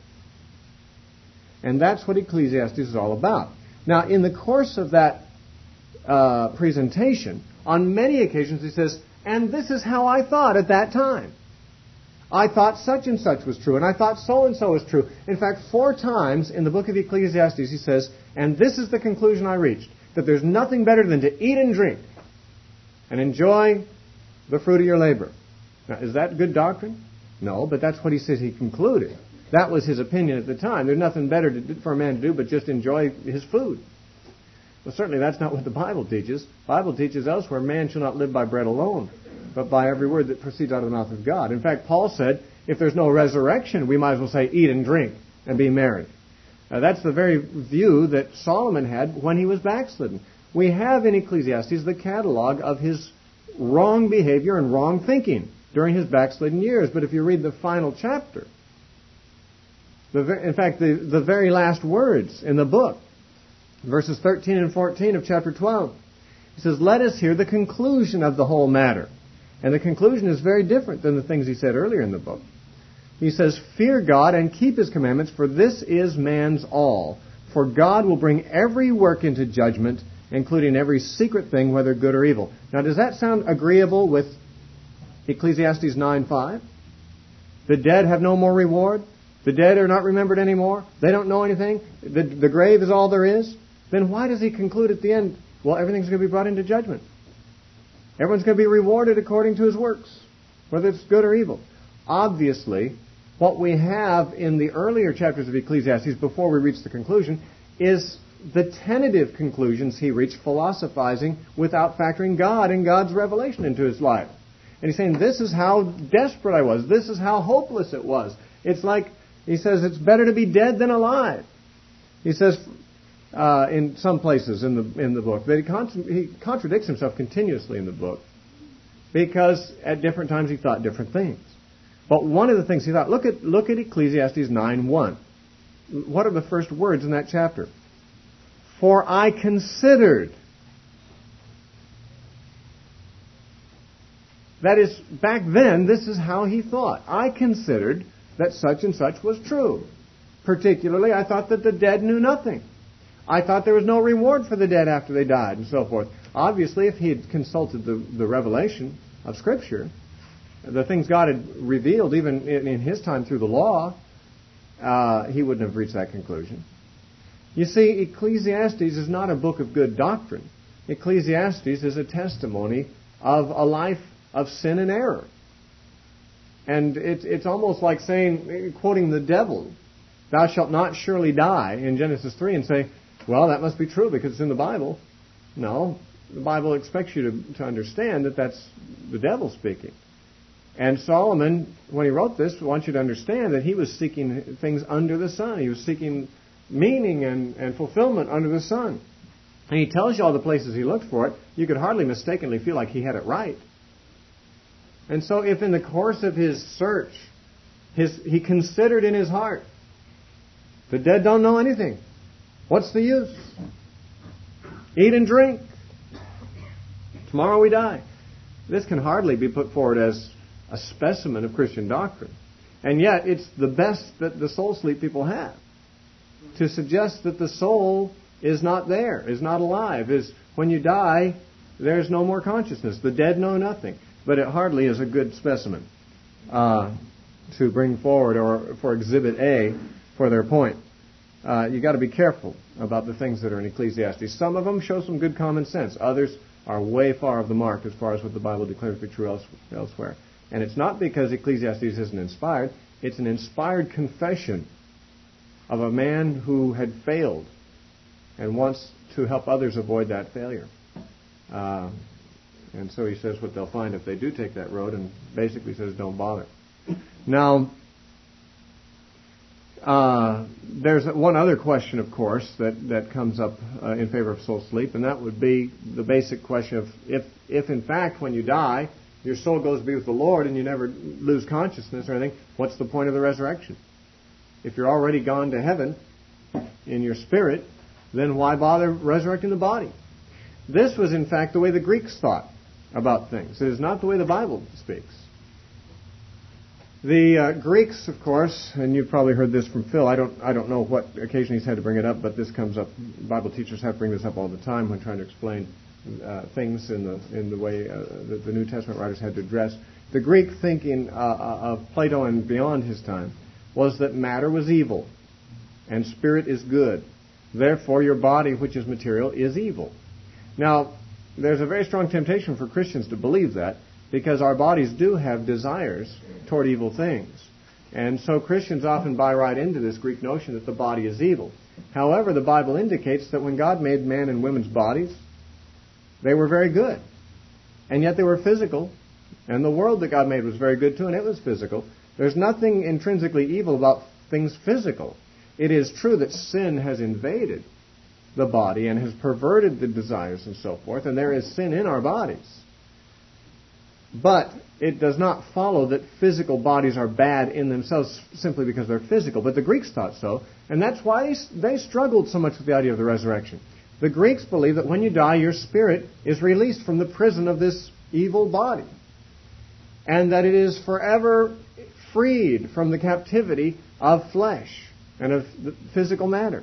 And that's what Ecclesiastes is all about. Now, in the course of that uh, presentation, on many occasions he says, and this is how I thought at that time. I thought such and such was true, and I thought so and so was true. In fact, four times in the book of Ecclesiastes he says, and this is the conclusion I reached, that there's nothing better than to eat and drink and enjoy the fruit of your labor. Now, is that good doctrine? No, but that's what he says he concluded. That was his opinion at the time. There's nothing better to do, for a man to do but just enjoy his food. Well, certainly that's not what the Bible teaches. The Bible teaches elsewhere, man shall not live by bread alone, but by every word that proceeds out of the mouth of God. In fact, Paul said, if there's no resurrection, we might as well say, eat and drink and be merry. Now, that's the very view that Solomon had when he was backslidden. We have in Ecclesiastes the catalog of his wrong behavior and wrong thinking during his backslidden years. But if you read the final chapter, the ver- in fact, the, the very last words in the book, verses thirteen and fourteen of chapter twelve, he says, let us hear the conclusion of the whole matter. And the conclusion is very different than the things he said earlier in the book. He says, fear God and keep His commandments, for this is man's all. For God will bring every work into judgment, including every secret thing, whether good or evil. Now, does that sound agreeable with Ecclesiastes nine five? The dead have no more reward. The dead are not remembered anymore. They don't know anything. The, the grave is all there is. Then why does he conclude at the end, well, everything's going to be brought into judgment? Everyone's going to be rewarded according to his works, whether it's good or evil. Obviously, what we have in the earlier chapters of Ecclesiastes, before we reach the conclusion, is the tentative conclusions he reached philosophizing without factoring God and God's revelation into his life. And he's saying, this is how desperate I was. This is how hopeless it was. It's like, he says, it's better to be dead than alive. He says, uh, in some places in the in the book, that he, con- he contradicts himself continuously in the book because at different times he thought different things. But one of the things he thought, look at look at Ecclesiastes nine one. What are the first words in that chapter? For I considered. That is, back then, this is how he thought. I considered that such and such was true. Particularly, I thought that the dead knew nothing. I thought there was no reward for the dead after they died, and so forth. Obviously, if he had consulted the, the revelation of Scripture, the things God had revealed, even in, in his time through the law, uh, he wouldn't have reached that conclusion. You see, Ecclesiastes is not a book of good doctrine. Ecclesiastes is a testimony of a life of sin and error. And it, it's almost like saying, quoting the devil, thou shalt not surely die in Genesis three, and say, well, that must be true because it's in the Bible. No, the Bible expects you to, to understand that that's the devil speaking. And Solomon, when he wrote this, wants you to understand that he was seeking things under the sun. He was seeking meaning and, and fulfillment under the sun. And he tells you all the places he looked for it. You could hardly mistakenly feel like he had it right. And so if in the course of his search, his, he considered in his heart, the dead don't know anything. What's the use? Eat and drink. Tomorrow we die. This can hardly be put forward as a specimen of Christian doctrine. And yet it's the best that the soul sleep people have. To suggest that the soul is not there, is not alive, is when you die, there's no more consciousness. The dead know nothing. But it hardly is a good specimen uh, to bring forward or for Exhibit A for their point. Uh, you've got to be careful about the things that are in Ecclesiastes. Some of them show some good common sense. Others are way far off the mark as far as what the Bible declares to be true else, elsewhere. And it's not because Ecclesiastes isn't inspired. It's an inspired confession of a man who had failed and wants to help others avoid that failure. Uh, and so he says what they'll find if they do take that road, and basically says don't bother. Now, uh, there's one other question, of course, that, that comes up uh, in favor of soul sleep, and that would be the basic question of if, if in fact when you die, your soul goes to be with the Lord and you never lose consciousness or anything, what's the point of the resurrection? If you're already gone to heaven in your spirit, then why bother resurrecting the body? This was, in fact, the way the Greeks thought about things. It is not the way the Bible speaks. The uh, Greeks, of course, and you've probably heard this from Phil. I don't, I don't know what occasion he's had to bring it up, but this comes up. Bible teachers have to bring this up all the time when trying to explain uh, things in the in the way uh, that the New Testament writers had to address. The Greek thinking uh, of Plato and beyond his time was that matter was evil and spirit is good. Therefore, your body, which is material, is evil. Now, there's a very strong temptation for Christians to believe that, because our bodies do have desires toward evil things. And so Christians often buy right into this Greek notion that the body is evil. However, the Bible indicates that when God made man and women's bodies, they were very good. And yet they were physical. And the world that God made was very good too, and it was physical. There's nothing intrinsically evil about things physical. It is true that sin has invaded the body and has perverted the desires and so forth, and there is sin in our bodies. But it does not follow that physical bodies are bad in themselves simply because they're physical. But the Greeks thought so, and that's why they struggled so much with the idea of the resurrection. The Greeks believe that when you die, your spirit is released from the prison of this evil body, and that it is forever freed from the captivity of flesh and of the physical matter.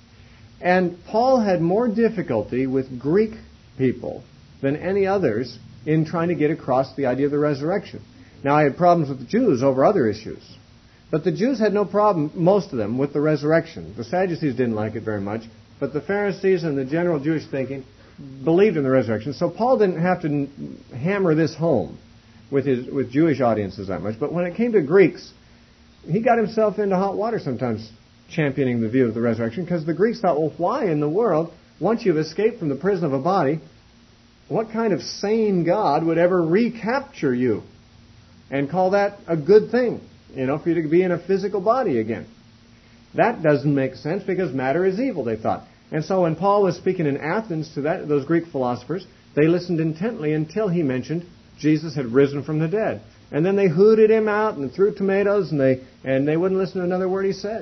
And Paul had more difficulty with Greek people than any others in trying to get across the idea of the resurrection. Now, I had problems with the Jews over other issues. But the Jews had no problem, most of them, with the resurrection. The Sadducees didn't like it very much, but the Pharisees and the general Jewish thinking believed in the resurrection. So Paul didn't have to hammer this home with his with Jewish audiences that much. But when it came to Greeks, he got himself into hot water sometimes championing the view of the resurrection, because the Greeks thought, well, why in the world, once you've escaped from the prison of a body, what kind of sane God would ever recapture you and call that a good thing, you know, for you to be in a physical body again? That doesn't make sense, because matter is evil, they thought. And so when Paul was speaking in Athens to that, those Greek philosophers, they listened intently until he mentioned Jesus had risen from the dead. And then they hooted him out and threw tomatoes, and they and they wouldn't listen to another word he said.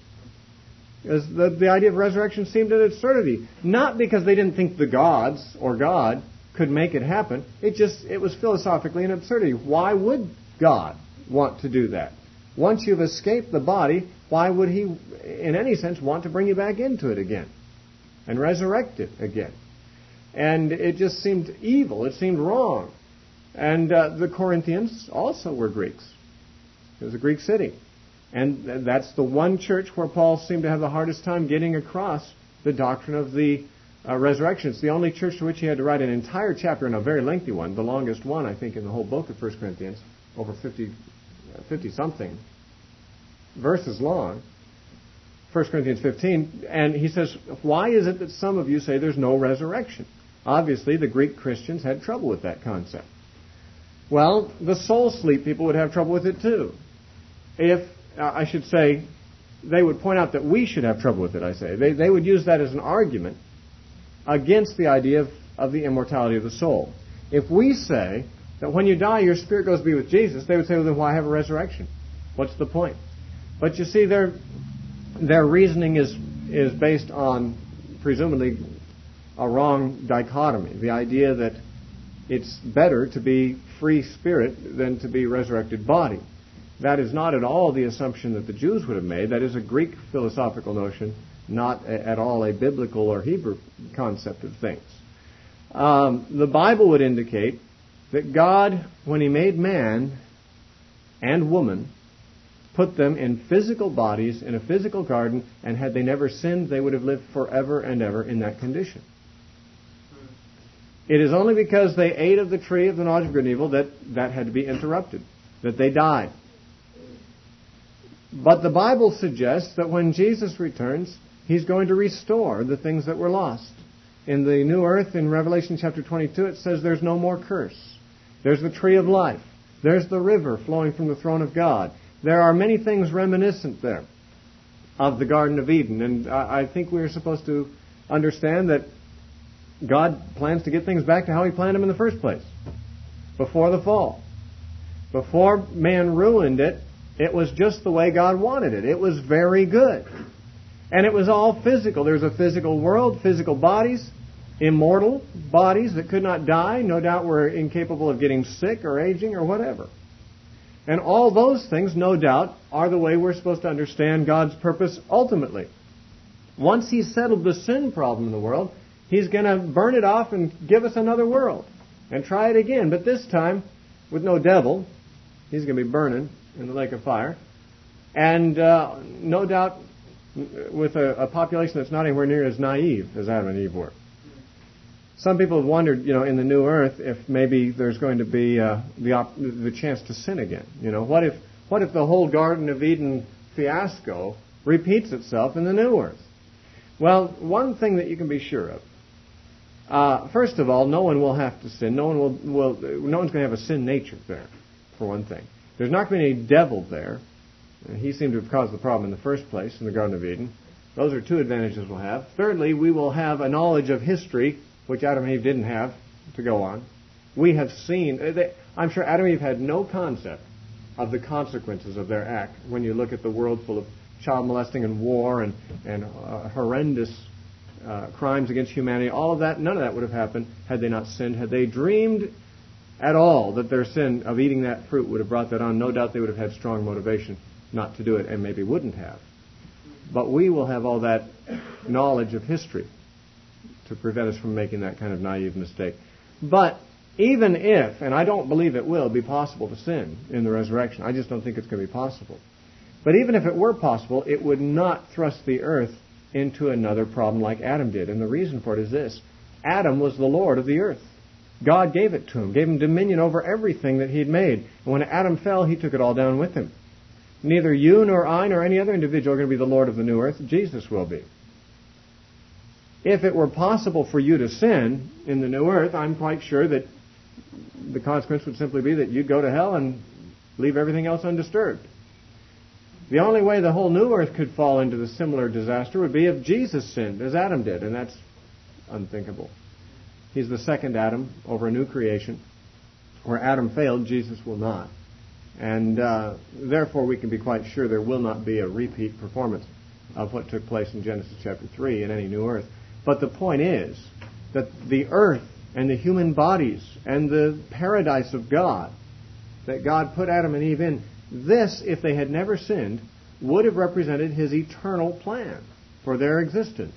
Because the, the idea of resurrection seemed an absurdity. Not because they didn't think the gods or God could make it happen. It just it was philosophically an absurdity. Why would God want to do that? Once you've escaped the body, why would he, in any sense, want to bring you back into it again and resurrect it again? And it just seemed evil. It seemed wrong. And uh, the Corinthians also were Greeks. It was a Greek city. And that's the one church where Paul seemed to have the hardest time getting across the doctrine of the uh, resurrection. It's the only church to which he had to write an entire chapter, and a very lengthy one, the longest one, I think, in the whole book of First Corinthians, over fifty, fifty-something verses long, First Corinthians fifteen. And he says, why is it that some of you say there's no resurrection? Obviously, the Greek Christians had trouble with that concept. Well, the soul sleep people would have trouble with it too. If I should say, they would point out that we should have trouble with it, I say. They, they would use that as an argument against the idea of, of the immortality of the soul. If we say that when you die, your spirit goes to be with Jesus, they would say, well, then why have a resurrection? What's the point? But you see, their, their reasoning is, is based on, presumably, a wrong dichotomy. The idea that it's better to be free spirit than to be resurrected body. That is not at all the assumption that the Jews would have made. That is a Greek philosophical notion, not a, at all a biblical or Hebrew concept of things. Um, the Bible would indicate that God, when He made man and woman, put them in physical bodies in a physical garden, and had they never sinned, they would have lived forever and ever in that condition. It is only because they ate of the tree of the knowledge of good and evil that that had to be interrupted, that they died. But the Bible suggests that when Jesus returns, He's going to restore the things that were lost. In the new earth, in Revelation chapter twenty-two, it says there's no more curse. There's the tree of life. There's the river flowing from the throne of God. There are many things reminiscent there of the Garden of Eden. And I think we're supposed to understand that God plans to get things back to how He planned them in the first place, before the fall. Before man ruined it It was just the way God wanted it. It was very good. And it was all physical. There was a physical world, physical bodies, immortal bodies that could not die. No doubt were incapable of getting sick or aging or whatever. And all those things, no doubt, are the way we're supposed to understand God's purpose ultimately. Once He's settled the sin problem in the world, He's going to burn it off and give us another world and try it again. But this time, with no devil, He's going to be burning in the lake of fire. And uh, no doubt with a, a population that's not anywhere near as naive as Adam and Eve were. Some people have wondered, you know, in the new earth, if maybe there's going to be uh, the op- the chance to sin again. You know, what if what if the whole Garden of Eden fiasco repeats itself in the new earth? Well, one thing that you can be sure of. Uh, first of all, no one will have to sin. No one will. will no one's going to have a sin nature there, for one thing. There's not going to be any devil there. He seemed to have caused the problem in the first place in the Garden of Eden. Those are two advantages we'll have. Thirdly, we will have a knowledge of history, which Adam and Eve didn't have, to go on. We have seen, they, I'm sure Adam and Eve had no concept of the consequences of their act when you look at the world full of child molesting and war and, and uh, horrendous uh, crimes against humanity. All of that, none of that would have happened had they not sinned. Had they dreamed at all that their sin of eating that fruit would have brought that on, no doubt they would have had strong motivation not to do it, and maybe wouldn't have. But we will have all that knowledge of history to prevent us from making that kind of naive mistake. But even if, and I don't believe it will be possible to sin in the resurrection, I just don't think it's going to be possible. But even if it were possible, it would not thrust the earth into another problem like Adam did. And the reason for it is this. Adam was the Lord of the earth. God gave it to him, gave him dominion over everything that he'd made. And when Adam fell, he took it all down with him. Neither you nor I nor any other individual are going to be the Lord of the new earth. Jesus will be. If it were possible for you to sin in the new earth, I'm quite sure that the consequence would simply be that you'd go to hell and leave everything else undisturbed. The only way the whole new earth could fall into the similar disaster would be if Jesus sinned, as Adam did, and that's unthinkable. He's the second Adam over a new creation. Where Adam failed, Jesus will not. And uh, therefore we can be quite sure there will not be a repeat performance of what took place in Genesis chapter three in any new earth. But the point is that the earth and the human bodies and the paradise of God that God put Adam and Eve in, this, if they had never sinned, would have represented His eternal plan for their existence.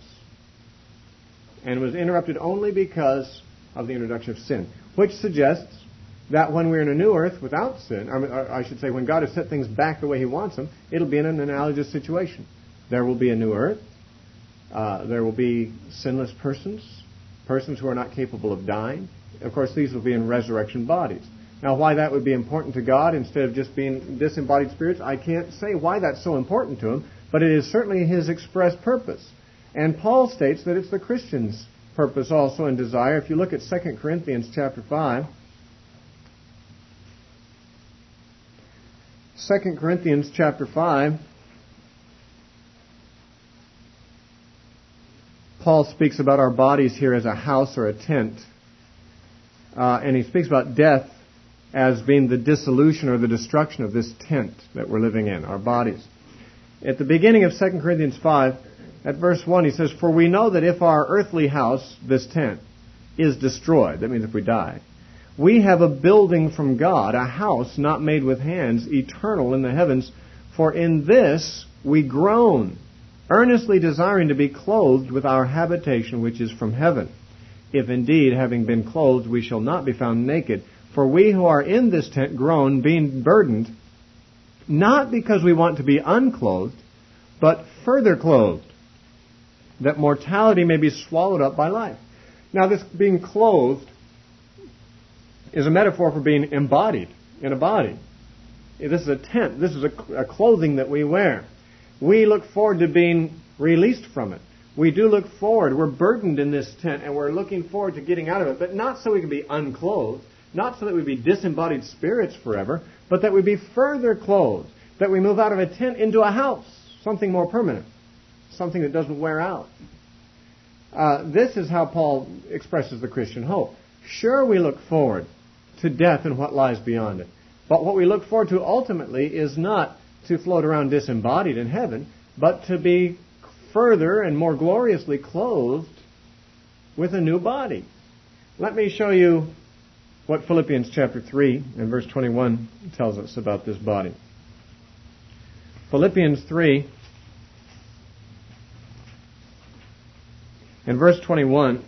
And was interrupted only because of the introduction of sin, which suggests that when we're in a new earth without sin, I, mean, I should say when God has set things back the way He wants them, it'll be in an analogous situation. There will be a new earth. Uh, there will be sinless persons, persons who are not capable of dying. Of course, these will be in resurrection bodies. Now, why that would be important to God instead of just being disembodied spirits, I can't say why that's so important to Him, but it is certainly His express purpose. And Paul states that it's the Christian's purpose also and desire. If you look at Second Corinthians chapter five, Second Corinthians chapter five, Paul speaks about our bodies here as a house or a tent. Uh, and he speaks about death as being the dissolution or the destruction of this tent that we're living in, our bodies. At the beginning of Second Corinthians five, at verse one, he says, "For we know that if our earthly house, this tent, is destroyed," that means if we die, "we have a building from God, a house not made with hands, eternal in the heavens. For in this we groan, earnestly desiring to be clothed with our habitation which is from heaven. If indeed, having been clothed, we shall not be found naked. For we who are in this tent groan, being burdened, not because we want to be unclothed, but further clothed, that mortality may be swallowed up by life." Now this being clothed is a metaphor for being embodied in a body. This is a tent. This is a, a clothing that we wear. We look forward to being released from it. We do look forward. We're burdened in this tent, and we're looking forward to getting out of it, but not so we can be unclothed, not so that we be disembodied spirits forever, but that we be further clothed, that we move out of a tent into a house, something more permanent, something that doesn't wear out. Uh, this is how Paul expresses the Christian hope. Sure, we look forward to death and what lies beyond it. But what we look forward to ultimately is not to float around disembodied in heaven, but to be further and more gloriously clothed with a new body. Let me show you what Philippians chapter three and verse twenty-one tells us about this body. Philippians three and verse twenty-one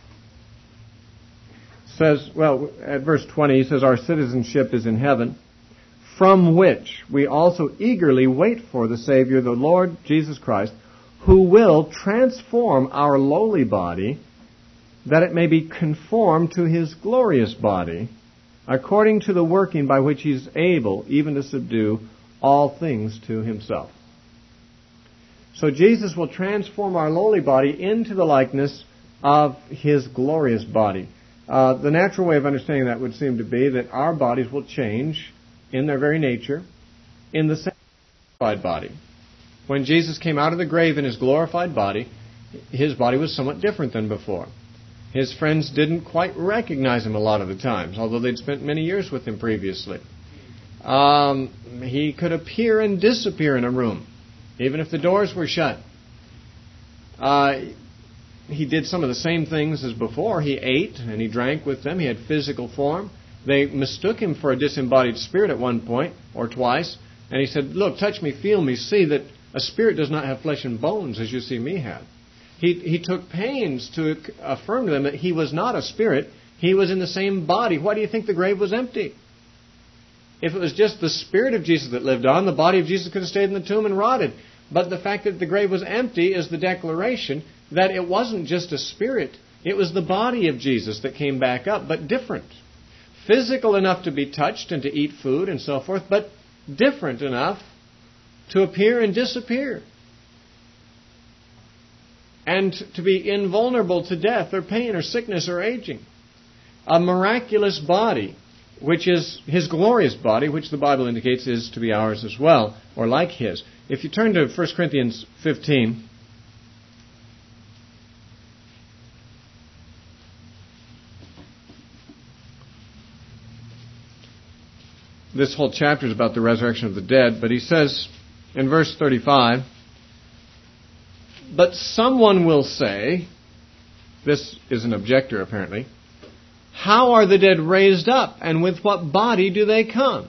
says, well, at verse twenty, he says, our citizenship is in heaven, from which we also eagerly wait for the Savior, the Lord Jesus Christ, who will transform our lowly body, that it may be conformed to His glorious body, according to the working by which He is able even to subdue all things to Himself. So Jesus will transform our lowly body into the likeness of His glorious body. Uh, the natural way of understanding that would seem to be that our bodies will change in their very nature in the same glorified body. When Jesus came out of the grave in His glorified body, His body was somewhat different than before. His friends didn't quite recognize Him a lot of the times, although they'd spent many years with Him previously. Um, he could appear and disappear in a room, even if the doors were shut. Uh, he did some of the same things as before. He ate and he drank with them. He had physical form. They mistook Him for a disembodied spirit at one point or twice. And He said, look, touch me, feel me, see that a spirit does not have flesh and bones as you see me have. He, he took pains to affirm to them that He was not a spirit. He was in the same body. Why do you think the grave was empty? If it was just the spirit of Jesus that lived on, the body of Jesus could have stayed in the tomb and rotted. But the fact that the grave was empty is the declaration that it wasn't just a spirit. It was the body of Jesus that came back up, but different. Physical enough to be touched and to eat food and so forth, but different enough to appear and disappear. And to be invulnerable to death or pain or sickness or aging. A miraculous body, which is His glorious body, which the Bible indicates is to be ours as well, or like His. If you turn to First Corinthians fifteen, this whole chapter is about the resurrection of the dead, but he says in verse thirty-five, but someone will say, this is an objector apparently, how are the dead raised up, and with what body do they come?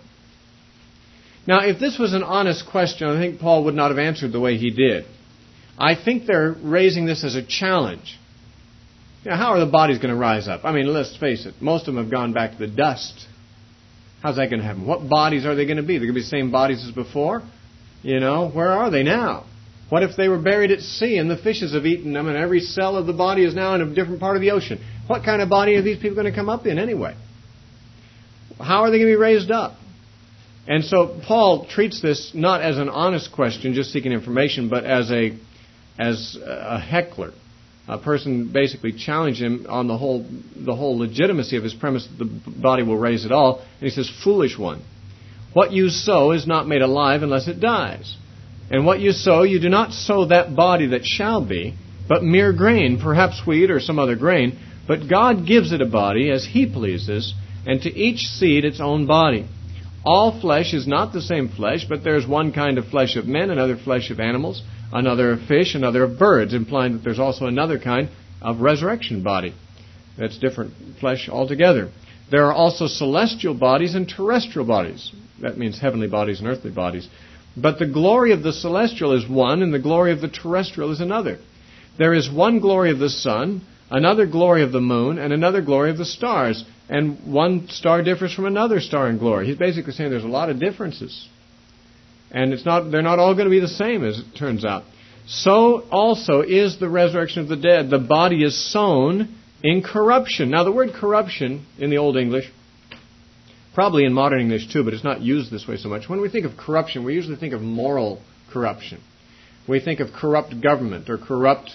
Now, if this was an honest question, I think Paul would not have answered the way he did. I think they're raising this as a challenge. You know, how are the bodies going to rise up? I mean, let's face it, most of them have gone back to the dust. How's that going to happen? What bodies are they going to be? They're going to be the same bodies as before? You know, where are they now? What if they were buried at sea and the fishes have eaten them and every cell of the body is now in a different part of the ocean? What kind of body are these people going to come up in anyway? How are they going to be raised up? And so Paul treats this not as an honest question, just seeking information, but as a as a heckler. A person basically challenged him on the whole the whole legitimacy of his premise that the body will raise it all. And he says, foolish one, what you sow is not made alive unless it dies. And what you sow, you do not sow that body that shall be, but mere grain, perhaps wheat or some other grain. But God gives it a body as He pleases, and to each seed its own body. All flesh is not the same flesh, but there is one kind of flesh of men, another flesh of animals, another of fish, another of birds, implying that there's also another kind of resurrection body. That's different flesh altogether. There are also celestial bodies and terrestrial bodies. That means heavenly bodies and earthly bodies. But the glory of the celestial is one, and the glory of the terrestrial is another. There is one glory of the sun, another glory of the moon, and another glory of the stars. And one star differs from another star in glory. He's basically saying there's a lot of differences. And it's not they're not all going to be the same, as it turns out. So also is the resurrection of the dead. The body is sown in corruption. Now the word corruption in the Old English, probably in modern English too, but it's not used this way so much. When we think of corruption, we usually think of moral corruption. We think of corrupt government or corrupt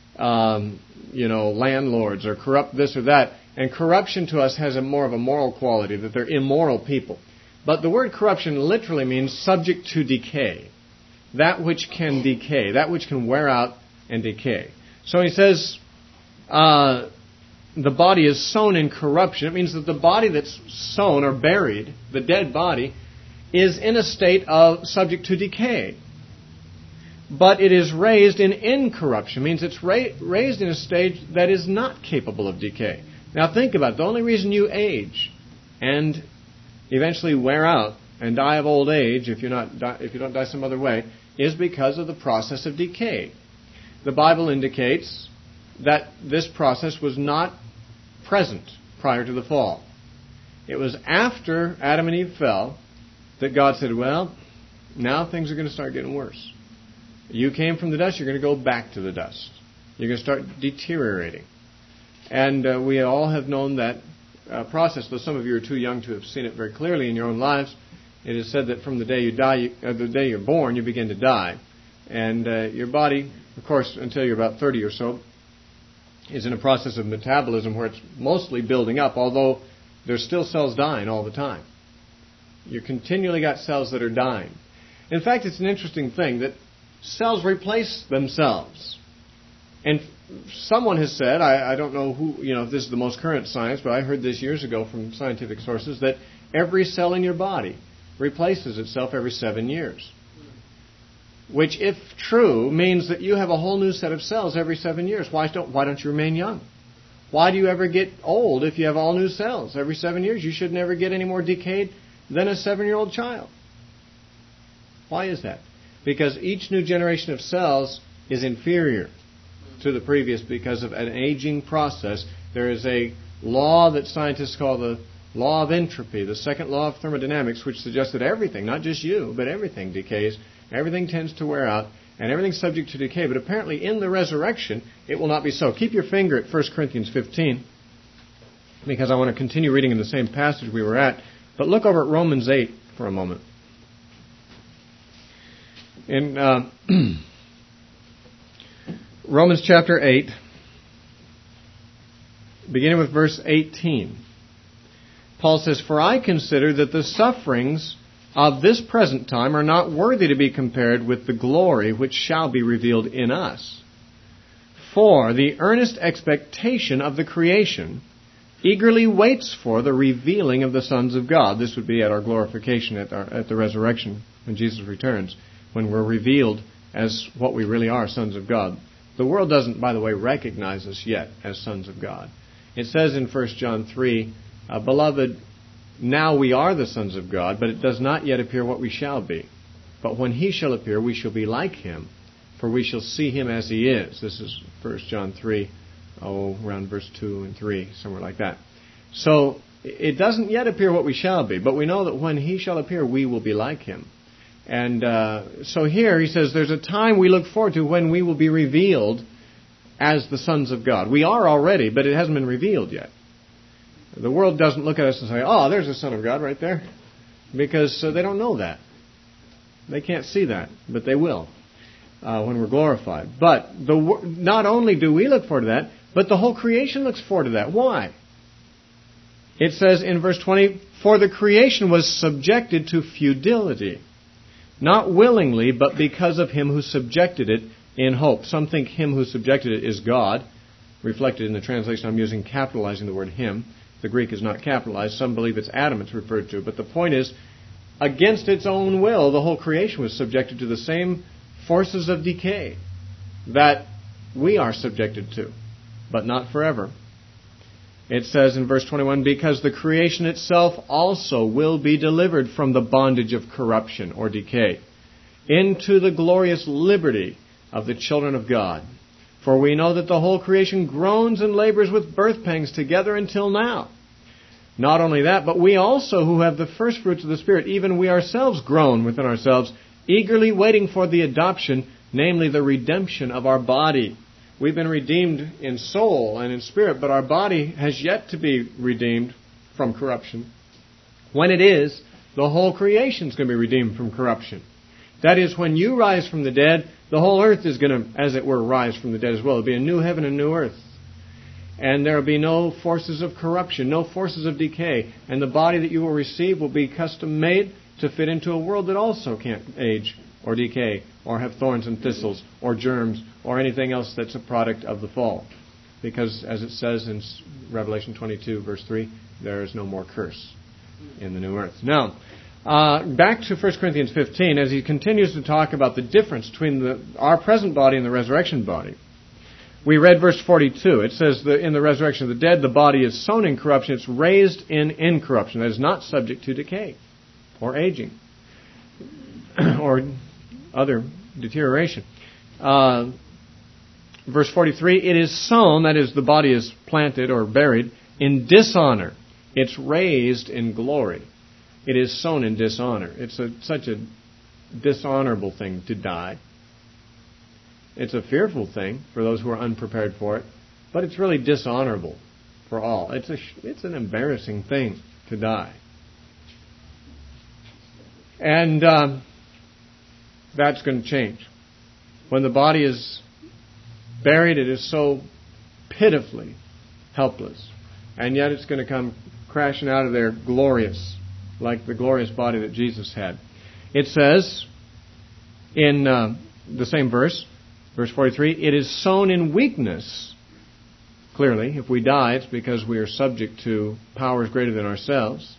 um, you know, landlords or corrupt this or that. And corruption to us has a more of a moral quality, that they're immoral people. But the word corruption literally means subject to decay. That which can decay, that which can wear out and decay. So he says, uh, the body is sown in corruption. It means that the body that's sown or buried, the dead body, is in a state of subject to decay. But it is raised in incorruption, means it's ra- raised in a stage that is not capable of decay. Now think about it. The only reason you age and eventually wear out and die of old age, if you're not di- if you don't die some other way, is because of the process of decay. The Bible indicates that this process was not present prior to the fall. It was after Adam and Eve fell that God said, well, now things are going to start getting worse. You came from the dust, you're going to go back to the dust. You're going to start deteriorating. And uh, we all have known that uh, process, though some of you are too young to have seen it very clearly in your own lives. It is said that from the day you die, you, uh, the day you're born, you begin to die. And uh, your body, of course, until you're about thirty or so, is in a process of metabolism where it's mostly building up, although there's still cells dying all the time. You continually got cells that are dying. In fact, it's an interesting thing that cells replace themselves. And someone has said, I, I don't know who, you know, if this is the most current science, but I heard this years ago from scientific sources, that every cell in your body replaces itself every seven years. Which, if true, means that you have a whole new set of cells every seven years. Why don't, why don't you remain young? Why do you ever get old if you have all new cells every seven years? You should never get any more decayed than a seven-year-old child. Why is that? Because each new generation of cells is inferior to the previous because of an aging process. There is a law that scientists call the law of entropy, the second law of thermodynamics, which suggests that everything, not just you, but everything decays. Everything tends to wear out, and everything's subject to decay. But apparently in the resurrection, it will not be so. Keep your finger at First Corinthians fifteen, because I want to continue reading in the same passage we were at. But look over at Romans eight for a moment. In uh, Romans chapter eight, beginning with verse eighteen, Paul says, "For I consider that the sufferings of this present time are not worthy to be compared with the glory which shall be revealed in us. For the earnest expectation of the creation eagerly waits for the revealing of the sons of God." This would be at our glorification, at, our, at the resurrection, when Jesus returns, when we're revealed as what we really are, sons of God. The world doesn't, by the way, recognize us yet as sons of God. It says in First John three, uh, "Beloved, now we are the sons of God, but it does not yet appear what we shall be. But when He shall appear, we shall be like Him, for we shall see Him as He is." This is First John three, oh, around verse two and three, somewhere like that. So it doesn't yet appear what we shall be, but we know that when He shall appear, we will be like Him. And uh, so here he says there's a time we look forward to when we will be revealed as the sons of God. We are already, but it hasn't been revealed yet. The world doesn't look at us and say, "Oh, there's the Son of God right there," because uh, they don't know that. They can't see that, but they will uh, when we're glorified. But the not only do we look forward to that, but the whole creation looks forward to that. Why? It says in verse twenty, "For the creation was subjected to futility, not willingly, but because of Him who subjected it in hope." Some think Him who subjected it is God. Reflected in the translation, I'm using capitalizing the word Him. The Greek is not capitalized. Some believe it's Adam it's referred to. But the point is, against its own will, the whole creation was subjected to the same forces of decay that we are subjected to, but not forever. It says in verse twenty-one, "Because the creation itself also will be delivered from the bondage of corruption," or decay, "into the glorious liberty of the children of God. For we know that the whole creation groans and labors with birth pangs together until now. Not only that, but we also who have the first fruits of the Spirit, even we ourselves groan within ourselves, eagerly waiting for the adoption, namely the redemption of our body." We've been redeemed in soul and in spirit, but our body has yet to be redeemed from corruption. When it is, the whole creation is going to be redeemed from corruption. That is, when you rise from the dead, the whole earth is going to, as it were, rise from the dead as well. There will be a new heaven and new earth. And there will be no forces of corruption, no forces of decay. And the body that you will receive will be custom made to fit into a world that also can't age or decay or have thorns and thistles or germs or anything else that's a product of the fall. Because, as it says in Revelation twenty-two, verse three, there is no more curse in the new earth. Now, Uh, back to First Corinthians fifteen, as he continues to talk about the difference between the, our present body and the resurrection body. We read verse forty-two. It says that in the resurrection of the dead, the body is sown in corruption. It's raised in incorruption. That is not subject to decay or aging or other deterioration. Uh, verse forty-three, it is sown, that is, the body is planted or buried, in dishonor. It's raised in glory. It is sown in dishonor. It's a, such a dishonorable thing to die. It's a fearful thing for those who are unprepared for it, but it's really dishonorable for all. It's a, it's an embarrassing thing to die. And um, that's going to change. When the body is buried, it is so pitifully helpless. And yet it's going to come crashing out of there glorious, like the glorious body that Jesus had. It says in uh, the same verse, verse forty-three, it is sown in weakness. Clearly, if we die, it's because we are subject to powers greater than ourselves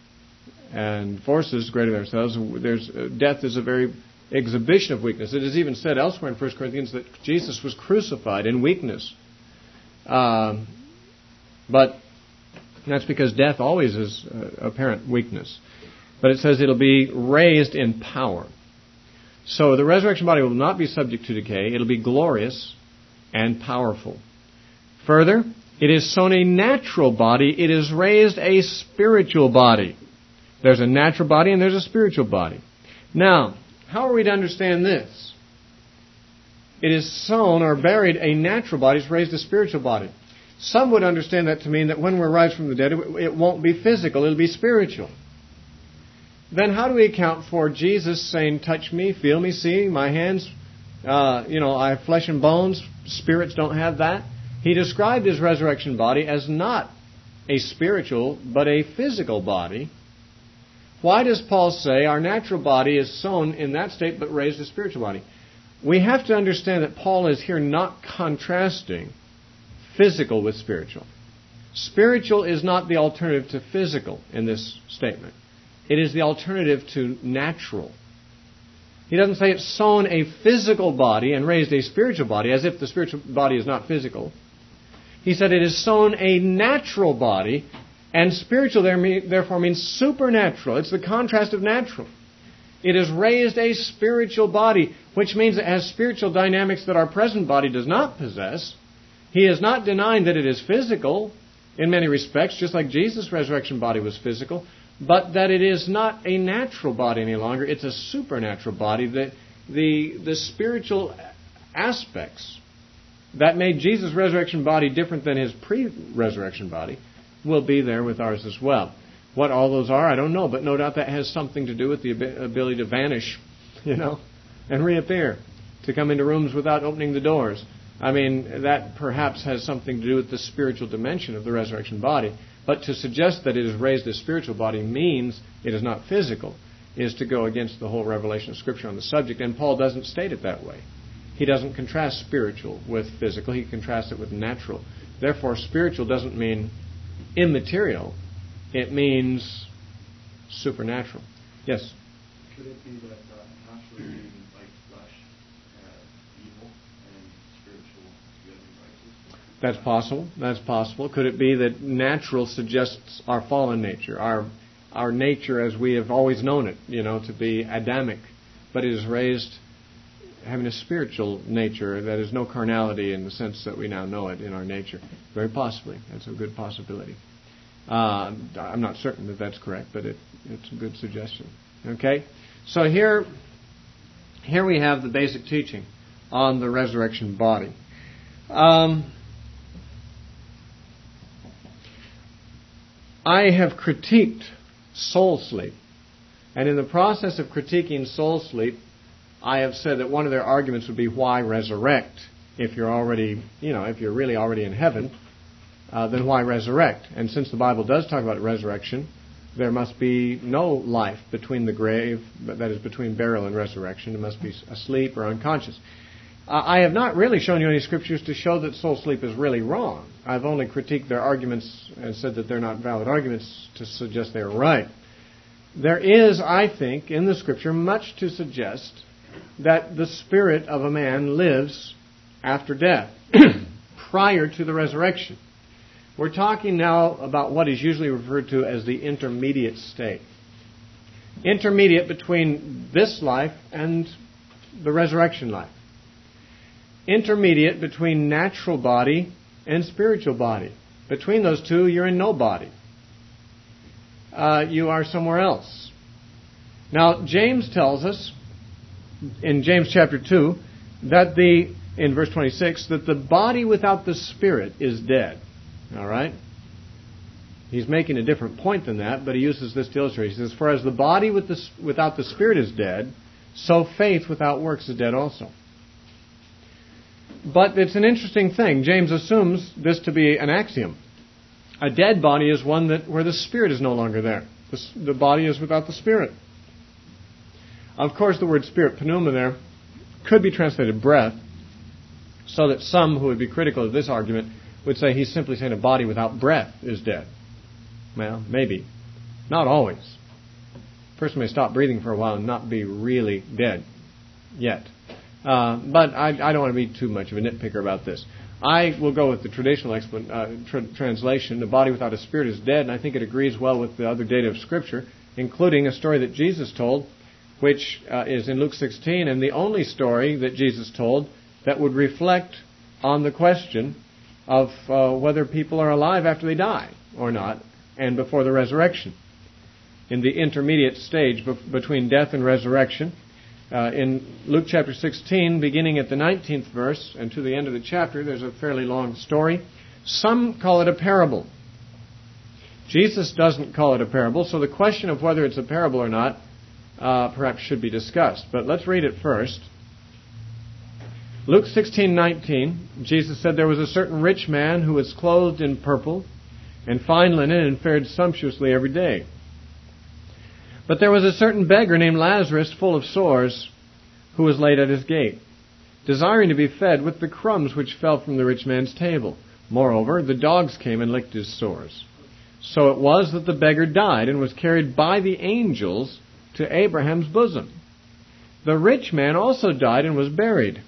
and forces greater than ourselves. There's, uh, death is a very exhibition of weakness. It is even said elsewhere in First Corinthians that Jesus was crucified in weakness. Um, but that's because death always is uh, apparent weakness. But it says it'll be raised in power. So the resurrection body will not be subject to decay. It'll be glorious and powerful. Further, it is sown a natural body. It is raised a spiritual body. There's a natural body and there's a spiritual body. Now, how are we to understand this? It is sown or buried a natural body. It's raised a spiritual body. Some would understand that to mean that when we're raised from the dead, it won't be physical. It'll be spiritual. Then how do we account for Jesus saying, touch me, feel me, see my hands, uh, you know, I have flesh and bones. Spirits don't have that. He described his resurrection body as not a spiritual, but a physical body. Why does Paul say our natural body is sown in that state, but raised a spiritual body? We have to understand that Paul is here not contrasting physical with spiritual. Spiritual is not the alternative to physical in this statement. It is the alternative to natural. He doesn't say it's sown a physical body and raised a spiritual body, as if the spiritual body is not physical. He said it is sown a natural body, and spiritual therefore means supernatural. It's the contrast of natural. It is raised a spiritual body, which means it has spiritual dynamics that our present body does not possess. He is not denying that it is physical in many respects, just like Jesus' resurrection body was physical, but that it is not a natural body any longer. It's a supernatural body. The, the, the spiritual aspects that made Jesus' resurrection body different than his pre-resurrection body will be there with ours as well. What all those are, I don't know, but no doubt that has something to do with the ability to vanish, you know, and reappear, to come into rooms without opening the doors. I mean, that perhaps has something to do with the spiritual dimension of the resurrection body. But to suggest that it is raised as spiritual body means it is not physical is to go against the whole revelation of Scripture on the subject. And Paul doesn't state it that way. He doesn't contrast spiritual with physical. He contrasts it with natural. Therefore, spiritual doesn't mean immaterial. It means supernatural. Yes? Could it be that uh, naturally being like flesh, uh, evil, and spiritual good and righteous? That's possible. That's possible. Could it be that natural suggests our fallen nature, our our nature as we have always known it, you know, to be Adamic, but it is raised having a spiritual nature that is no carnality in the sense that we now know it in our nature? Very possibly. That's a good possibility. Uh, I'm not certain that that's correct, but it, it's a good suggestion. Okay? So here, here we have the basic teaching on the resurrection body. Um, I have critiqued soul sleep. And in the process of critiquing soul sleep, I have said that one of their arguments would be why resurrect if you're already, you know, if you're really already in heaven. Uh, then why resurrect? And since the Bible does talk about resurrection, there must be no life between the grave, that is between burial and resurrection. It must be asleep or unconscious. Uh, I have not really shown you any scriptures to show that soul sleep is really wrong. I've only critiqued their arguments and said that they're not valid arguments to suggest they're right. there is, I think, in the Scripture much to suggest that the spirit of a man lives after death, prior to the resurrection. We're talking now about what is usually referred to as the intermediate state. Intermediate between this life and the resurrection life. Intermediate between natural body and spiritual body. Between those two, you're in no body. Uh, you are somewhere else. Now, James tells us, in James chapter two, that the, in verse twenty-six, that the body without the spirit is dead. All right? He's making a different point than that, but he uses this to illustrate. He says, for as the body with the, without the spirit is dead, so faith without works is dead also. But it's an interesting thing. James assumes this to be an axiom. A dead body is one that where the spirit is no longer there. The, the body is without the spirit. Of course, the word spirit, pneuma, there, could be translated breath, so that some who would be critical of this argument would say he's simply saying a body without breath is dead. Well, maybe. Not always. A person may stop breathing for a while and not be really dead yet. Uh, but I, I don't want to be too much of a nitpicker about this. I will go with the traditional explan- uh, tra- translation, the body without a spirit is dead, and I think it agrees well with the other data of Scripture, including a story that Jesus told, which uh, is in Luke sixteen, and the only story that Jesus told that would reflect on the question of uh, whether people are alive after they die or not, and before the resurrection. In the intermediate stage be- between death and resurrection, uh, in Luke chapter sixteen, beginning at the nineteenth verse and to the end of the chapter, there's a fairly long story. Some call it a parable. Jesus doesn't call it a parable, so the question of whether it's a parable or not uh, perhaps should be discussed. But let's read it first. Luke sixteen nineteen, Jesus said, there was a certain rich man who was clothed in purple and fine linen and fared sumptuously every day. But there was a certain beggar named Lazarus, full of sores, who was laid at his gate, desiring to be fed with the crumbs which fell from the rich man's table. Moreover, the dogs came and licked his sores. So it was that the beggar died and was carried by the angels to Abraham's bosom. The rich man also died and was buried.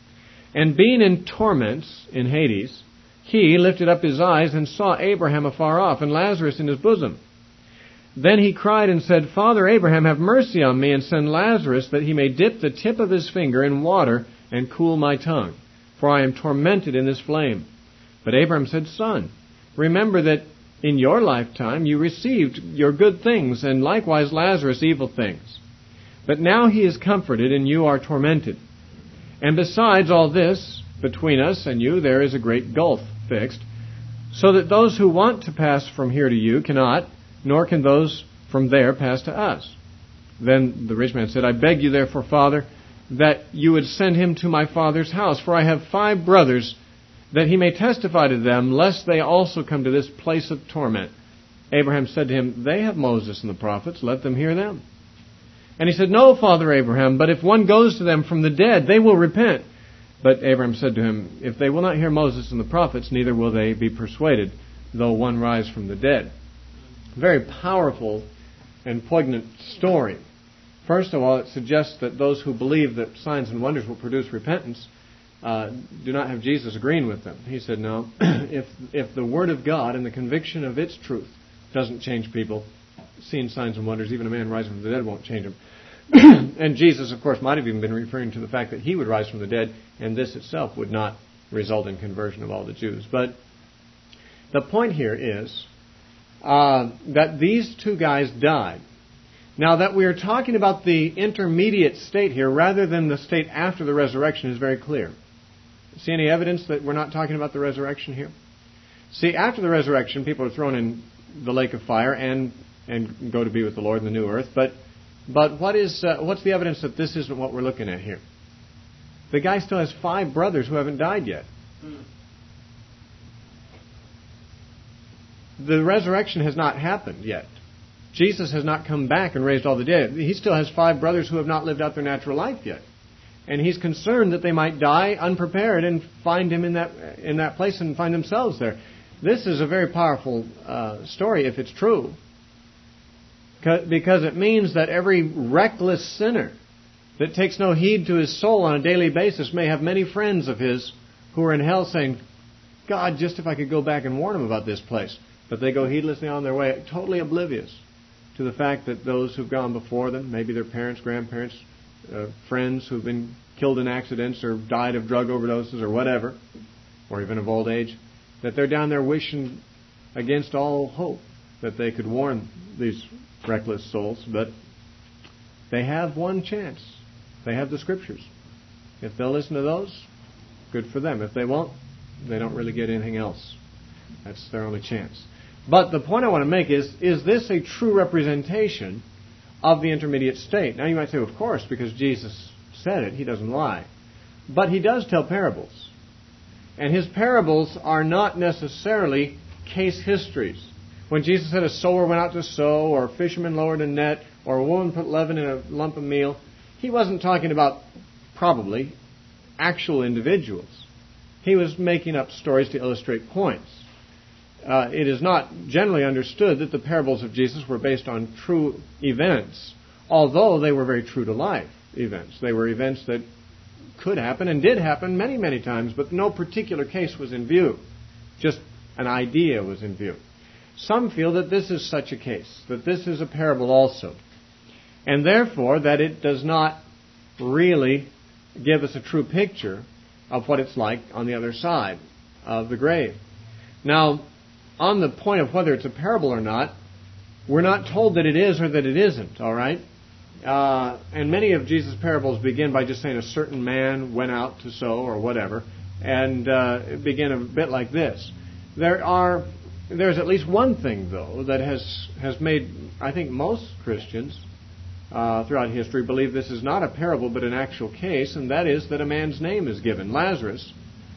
And being in torments in Hades, he lifted up his eyes and saw Abraham afar off and Lazarus in his bosom. Then he cried and said, Father Abraham, have mercy on me and send Lazarus that he may dip the tip of his finger in water and cool my tongue, for I am tormented in this flame. But Abraham said, Son, remember that in your lifetime you received your good things, and likewise Lazarus evil things. But now he is comforted, and you are tormented. And besides all this, between us and you there is a great gulf fixed, so that those who want to pass from here to you cannot, nor can those from there pass to us. Then the rich man said, I beg you therefore, Father, that you would send him to my father's house, for I have five brothers, that he may testify to them, lest they also come to this place of torment. Abraham said to him, They have Moses and the prophets, let them hear them. And he said, No, Father Abraham, but if one goes to them from the dead, they will repent. But Abraham said to him, If they will not hear Moses and the prophets, neither will they be persuaded, though one rise from the dead. Very powerful and poignant story. First of all, it suggests that those who believe that signs and wonders will produce repentance uh, do not have Jesus agreeing with them. He said, no, if if the Word of God and the conviction of its truth doesn't change people, seeing signs and wonders, even a man rising from the dead won't change him. And Jesus, of course, might have even been referring to the fact that he would rise from the dead, and this itself would not result in conversion of all the Jews. But the point here is uh, that these two guys died. Now, that we are talking about the intermediate state here rather than the state after the resurrection is very clear. See any evidence that we're not talking about the resurrection here? See, after the resurrection, people are thrown in the lake of fire and and go to be with the Lord in the new earth. But but what is uh, what's the evidence that this isn't what we're looking at here? The guy still has five brothers who haven't died yet. Hmm. The resurrection has not happened yet. Jesus has not come back and raised all the dead. He still has five brothers who have not lived out their natural life yet. And he's concerned that they might die unprepared and find him in that in that place and find themselves there. This is a very powerful uh, story if it's true. because it means that every reckless sinner that takes no heed to his soul on a daily basis may have many friends of his who are in hell saying, God, just if I could go back and warn them about this place. But they go heedlessly on their way, totally oblivious to the fact that those who've gone before them, maybe their parents, grandparents, uh, friends who've been killed in accidents or died of drug overdoses or whatever, or even of old age, that they're down there wishing against all hope that they could warn these reckless souls. But they have one chance. They have the Scriptures. If they'll listen to those, good for them. If they won't, they don't really get anything else. That's their only chance. But the point I want to make is, is this a true representation of the intermediate state? Now you might say, of course, because Jesus said it, he doesn't lie. But he does tell parables. And his parables are not necessarily case histories. When Jesus said a sower went out to sow, or a fisherman lowered a net, or a woman put leaven in a lump of meal, he wasn't talking about, probably, actual individuals. He was making up stories to illustrate points. Uh, it is not generally understood that the parables of Jesus were based on true events, although they were very true to life events. They were events that could happen and did happen many, many times, but no particular case was in view. Just an idea was in view. Some feel that this is such a case, that this is a parable also, and therefore that it does not really give us a true picture of what it's like on the other side of the grave. Now, on the point of whether it's a parable or not, we're not told that it is or that it isn't, all right? Uh, and many of Jesus' parables begin by just saying a certain man went out to sow or whatever, and uh, begin a bit like this. There are, there's at least one thing, though, that has, has made, I think, most Christians uh, throughout history believe this is not a parable but an actual case, and that is that a man's name is given, Lazarus.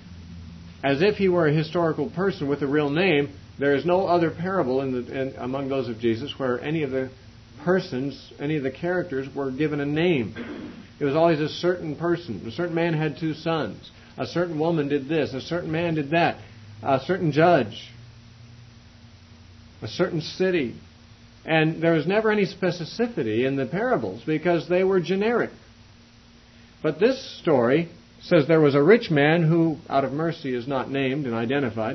As if he were a historical person with a real name, there is no other parable in the, in, among those of Jesus where any of the persons, any of the characters were given a name. It was always a certain person. A certain man had two sons. A certain woman did this. A certain man did that. A certain judge. A certain city. And there was never any specificity in the parables because they were generic. But this story says there was a rich man who, out of mercy, is not named and identified.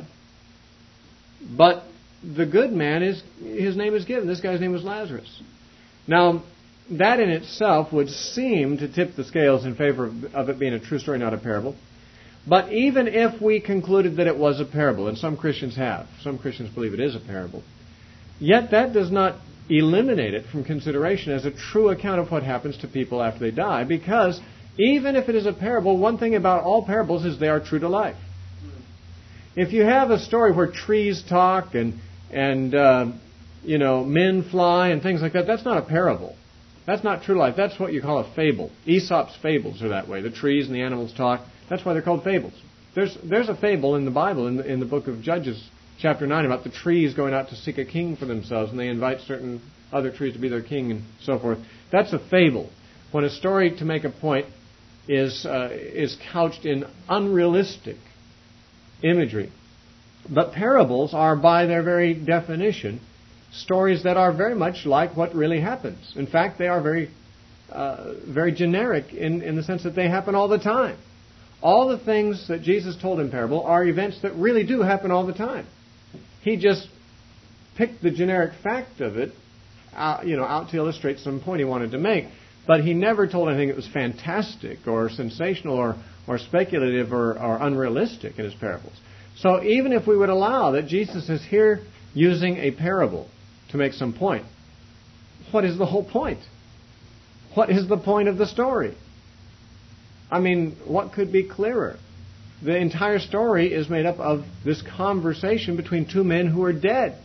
But the good man, is his name is given. This guy's name was Lazarus. Now, that in itself would seem to tip the scales in favor of, of it being a true story, not a parable. But even if we concluded that it was a parable, and some Christians have, some Christians believe it is a parable, yet that does not eliminate it from consideration as a true account of what happens to people after they die, because even if it is a parable, one thing about all parables is they are true to life. If you have a story where trees talk and and uh, you know men fly and things like that, that's not a parable. That's not true to life. That's what you call a fable. Aesop's fables are that way. The trees and the animals talk. That's why they're called fables. There's there's a fable in the Bible, in the, in the book of Judges, chapter nine, about the trees going out to seek a king for themselves, and they invite certain other trees to be their king and so forth. That's a fable. When a story to make a point is uh, is couched in unrealistic imagery. But parables are, by their very definition, stories that are very much like what really happens. In fact, they are very uh, very generic in, in the sense that they happen all the time. All the things that Jesus told in parable are events that really do happen all the time. He just picked the generic fact of it uh, you know, out to illustrate some point he wanted to make. But he never told anything that was fantastic or sensational or, or speculative or, or unrealistic in his parables. So even if we would allow that Jesus is here using a parable to make some point, what is the whole point? What is the point of the story? I mean, what could be clearer? The entire story is made up of this conversation between two men who are dead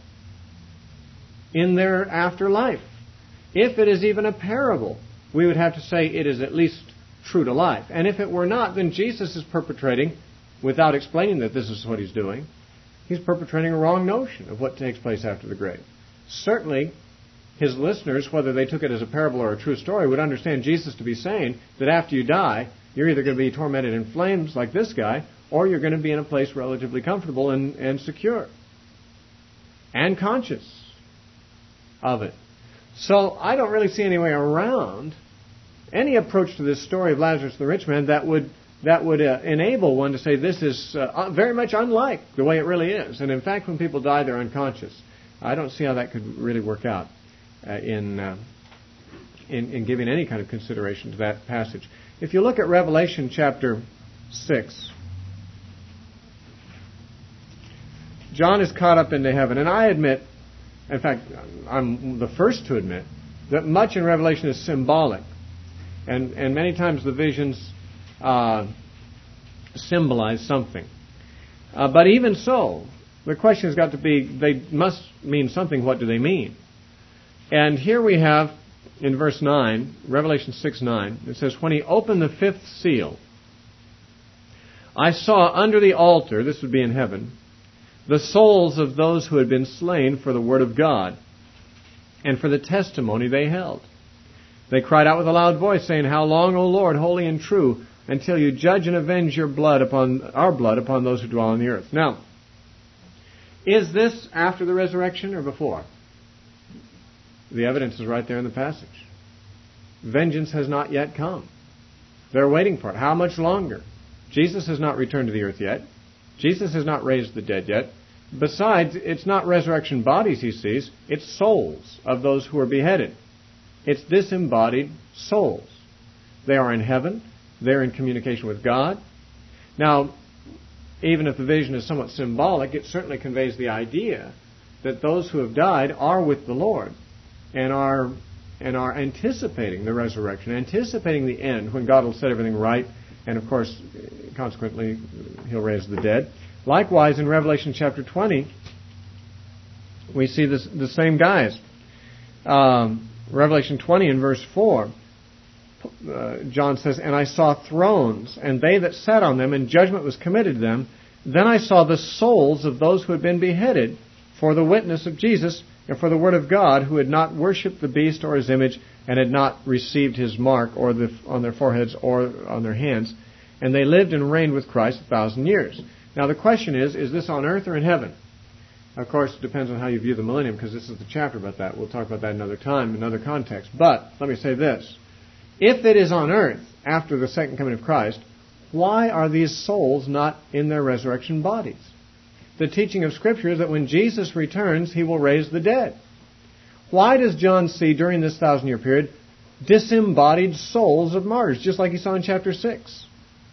in their afterlife. If it is even a parable, we would have to say it is at least true to life. And if it were not, then Jesus is perpetrating, without explaining that this is what he's doing, he's perpetrating a wrong notion of what takes place after the grave. Certainly, his listeners, whether they took it as a parable or a true story, would understand Jesus to be saying that after you die, you're either going to be tormented in flames like this guy, or you're going to be in a place relatively comfortable and, and secure and conscious of it. So I don't really see any way around any approach to this story of Lazarus the rich man that would that would uh, enable one to say this is uh, very much unlike the way it really is. And in fact, when people die, they're unconscious. I don't see how that could really work out uh, in, uh, in in giving any kind of consideration to that passage. If you look at Revelation chapter six, John is caught up into heaven, and I admit, in fact, I'm the first to admit, that much in Revelation is symbolic. And, and many times the visions uh, symbolize something. Uh, but even so, the question has got to be, they must mean something. What do they mean? And here we have, in verse nine, Revelation six nine, it says, when he opened the fifth seal, I saw under the altar, this would be in heaven, the souls of those who had been slain for the word of God and for the testimony they held. They cried out with a loud voice, saying, how long, O Lord, holy and true, until you judge and avenge your blood upon our blood upon those who dwell on the earth. Now, is this after the resurrection or before? The evidence is right there in the passage. Vengeance has not yet come. They're waiting for it. How much longer? Jesus has not returned to the earth yet. Jesus has not raised the dead yet. Besides, it's not resurrection bodies he sees, it's souls of those who are beheaded. It's disembodied souls. They are in heaven. They're in communication with God. Now, even if the vision is somewhat symbolic, it certainly conveys the idea that those who have died are with the Lord and are and are anticipating the resurrection, anticipating the end when God will set everything right, and of course, consequently, He'll raise the dead. Likewise, in Revelation chapter twenty, we see this, the same guys. Um, Revelation twenty in verse four, uh, John says, and I saw thrones, and they that sat on them, and judgment was committed to them. Then I saw the souls of those who had been beheaded for the witness of Jesus and for the word of God, who had not worshipped the beast or his image, and had not received his mark or the, on their foreheads or on their hands. And they lived and reigned with Christ a thousand years. Now the question is, is this on earth or in heaven? Of course, it depends on how you view the millennium, because this is the chapter about that. We'll talk about that another time, in another context. But let me say this. If it is on earth after the second coming of Christ, why are these souls not in their resurrection bodies? The teaching of Scripture is that when Jesus returns, He will raise the dead. Why does John see during this thousand-year period disembodied souls of martyrs, just like he saw in chapter six?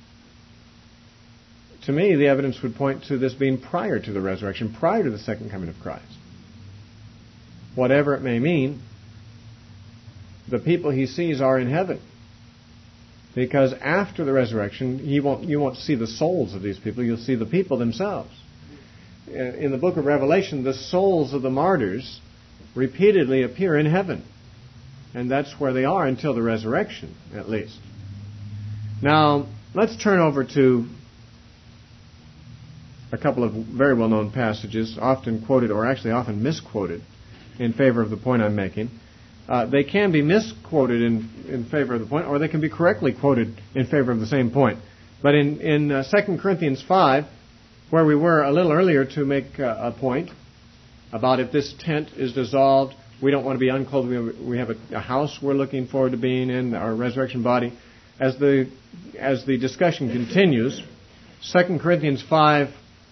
To me, the evidence would point to this being prior to the resurrection, prior to the second coming of Christ. Whatever it may mean, the people he sees are in heaven. Because after the resurrection, he won't, you won't see the souls of these people, you'll see the people themselves. In the book of Revelation, the souls of the martyrs repeatedly appear in heaven. And that's where they are until the resurrection, at least. Now, let's turn over to a couple of very well-known passages, often quoted, or actually often misquoted, in favor of the point I'm making. Uh, they can be misquoted in, in favor of the point, or they can be correctly quoted in favor of the same point. But in, in uh, Second Corinthians five, where we were a little earlier to make uh, a point about if this tent is dissolved, we don't want to be unclothed, we have a, a house we're looking forward to being in, our resurrection body. As the, as the discussion continues, Second Corinthians five,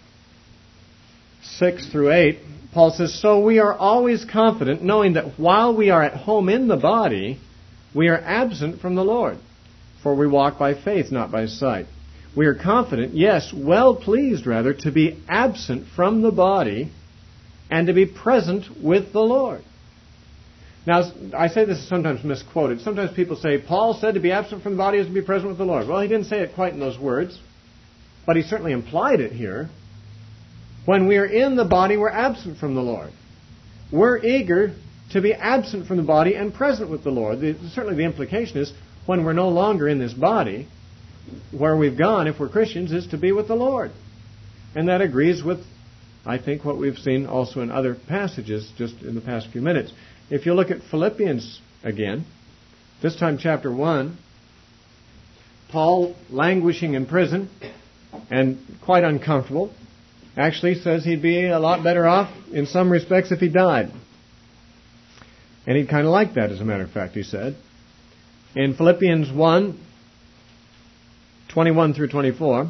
six through eight, Paul says, so we are always confident, knowing that while we are at home in the body, we are absent from the Lord. For we walk by faith, not by sight. We are confident, yes, well pleased rather, to be absent from the body and to be present with the Lord. Now, I say this is sometimes misquoted. Sometimes people say, Paul said to be absent from the body is to be present with the Lord. Well, he didn't say it quite in those words, but he certainly implied it here. When we are in the body, we're absent from the Lord. We're eager to be absent from the body and present with the Lord. The, certainly the implication is when we're no longer in this body, where we've gone, if we're Christians, is to be with the Lord. And that agrees with, I think, what we've seen also in other passages just in the past few minutes. If you look at Philippians again, this time chapter one, Paul, languishing in prison and quite uncomfortable, actually says he'd be a lot better off in some respects if he died. And he kind of liked that, as a matter of fact, he said. In Philippians one, twenty-one through twenty-four,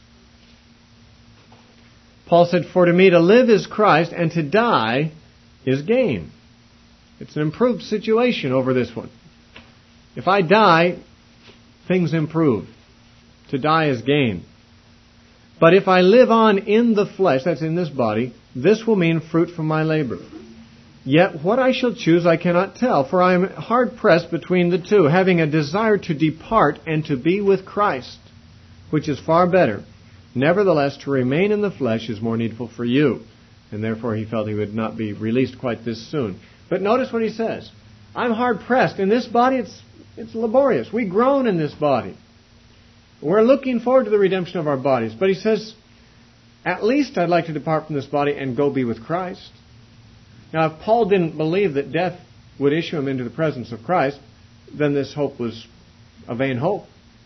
Paul said, "For to me to live is Christ, and to die is gain." It's an improved situation over this one. If I die, things improve. To die is gain. "But if I live on in the flesh," that's in this body, "this will mean fruit from my labor. Yet what I shall choose I cannot tell, for I am hard-pressed between the two, having a desire to depart and to be with Christ, which is far better. Nevertheless, to remain in the flesh is more needful for you." And therefore he felt he would not be released quite this soon. But notice what he says. I'm hard-pressed. In this body, it's, it's laborious. We groan in this body. We're looking forward to the redemption of our bodies. But he says, at least I'd like to depart from this body and go be with Christ. Now, if Paul didn't believe that death would issue him into the presence of Christ, then this hope was a vain hope.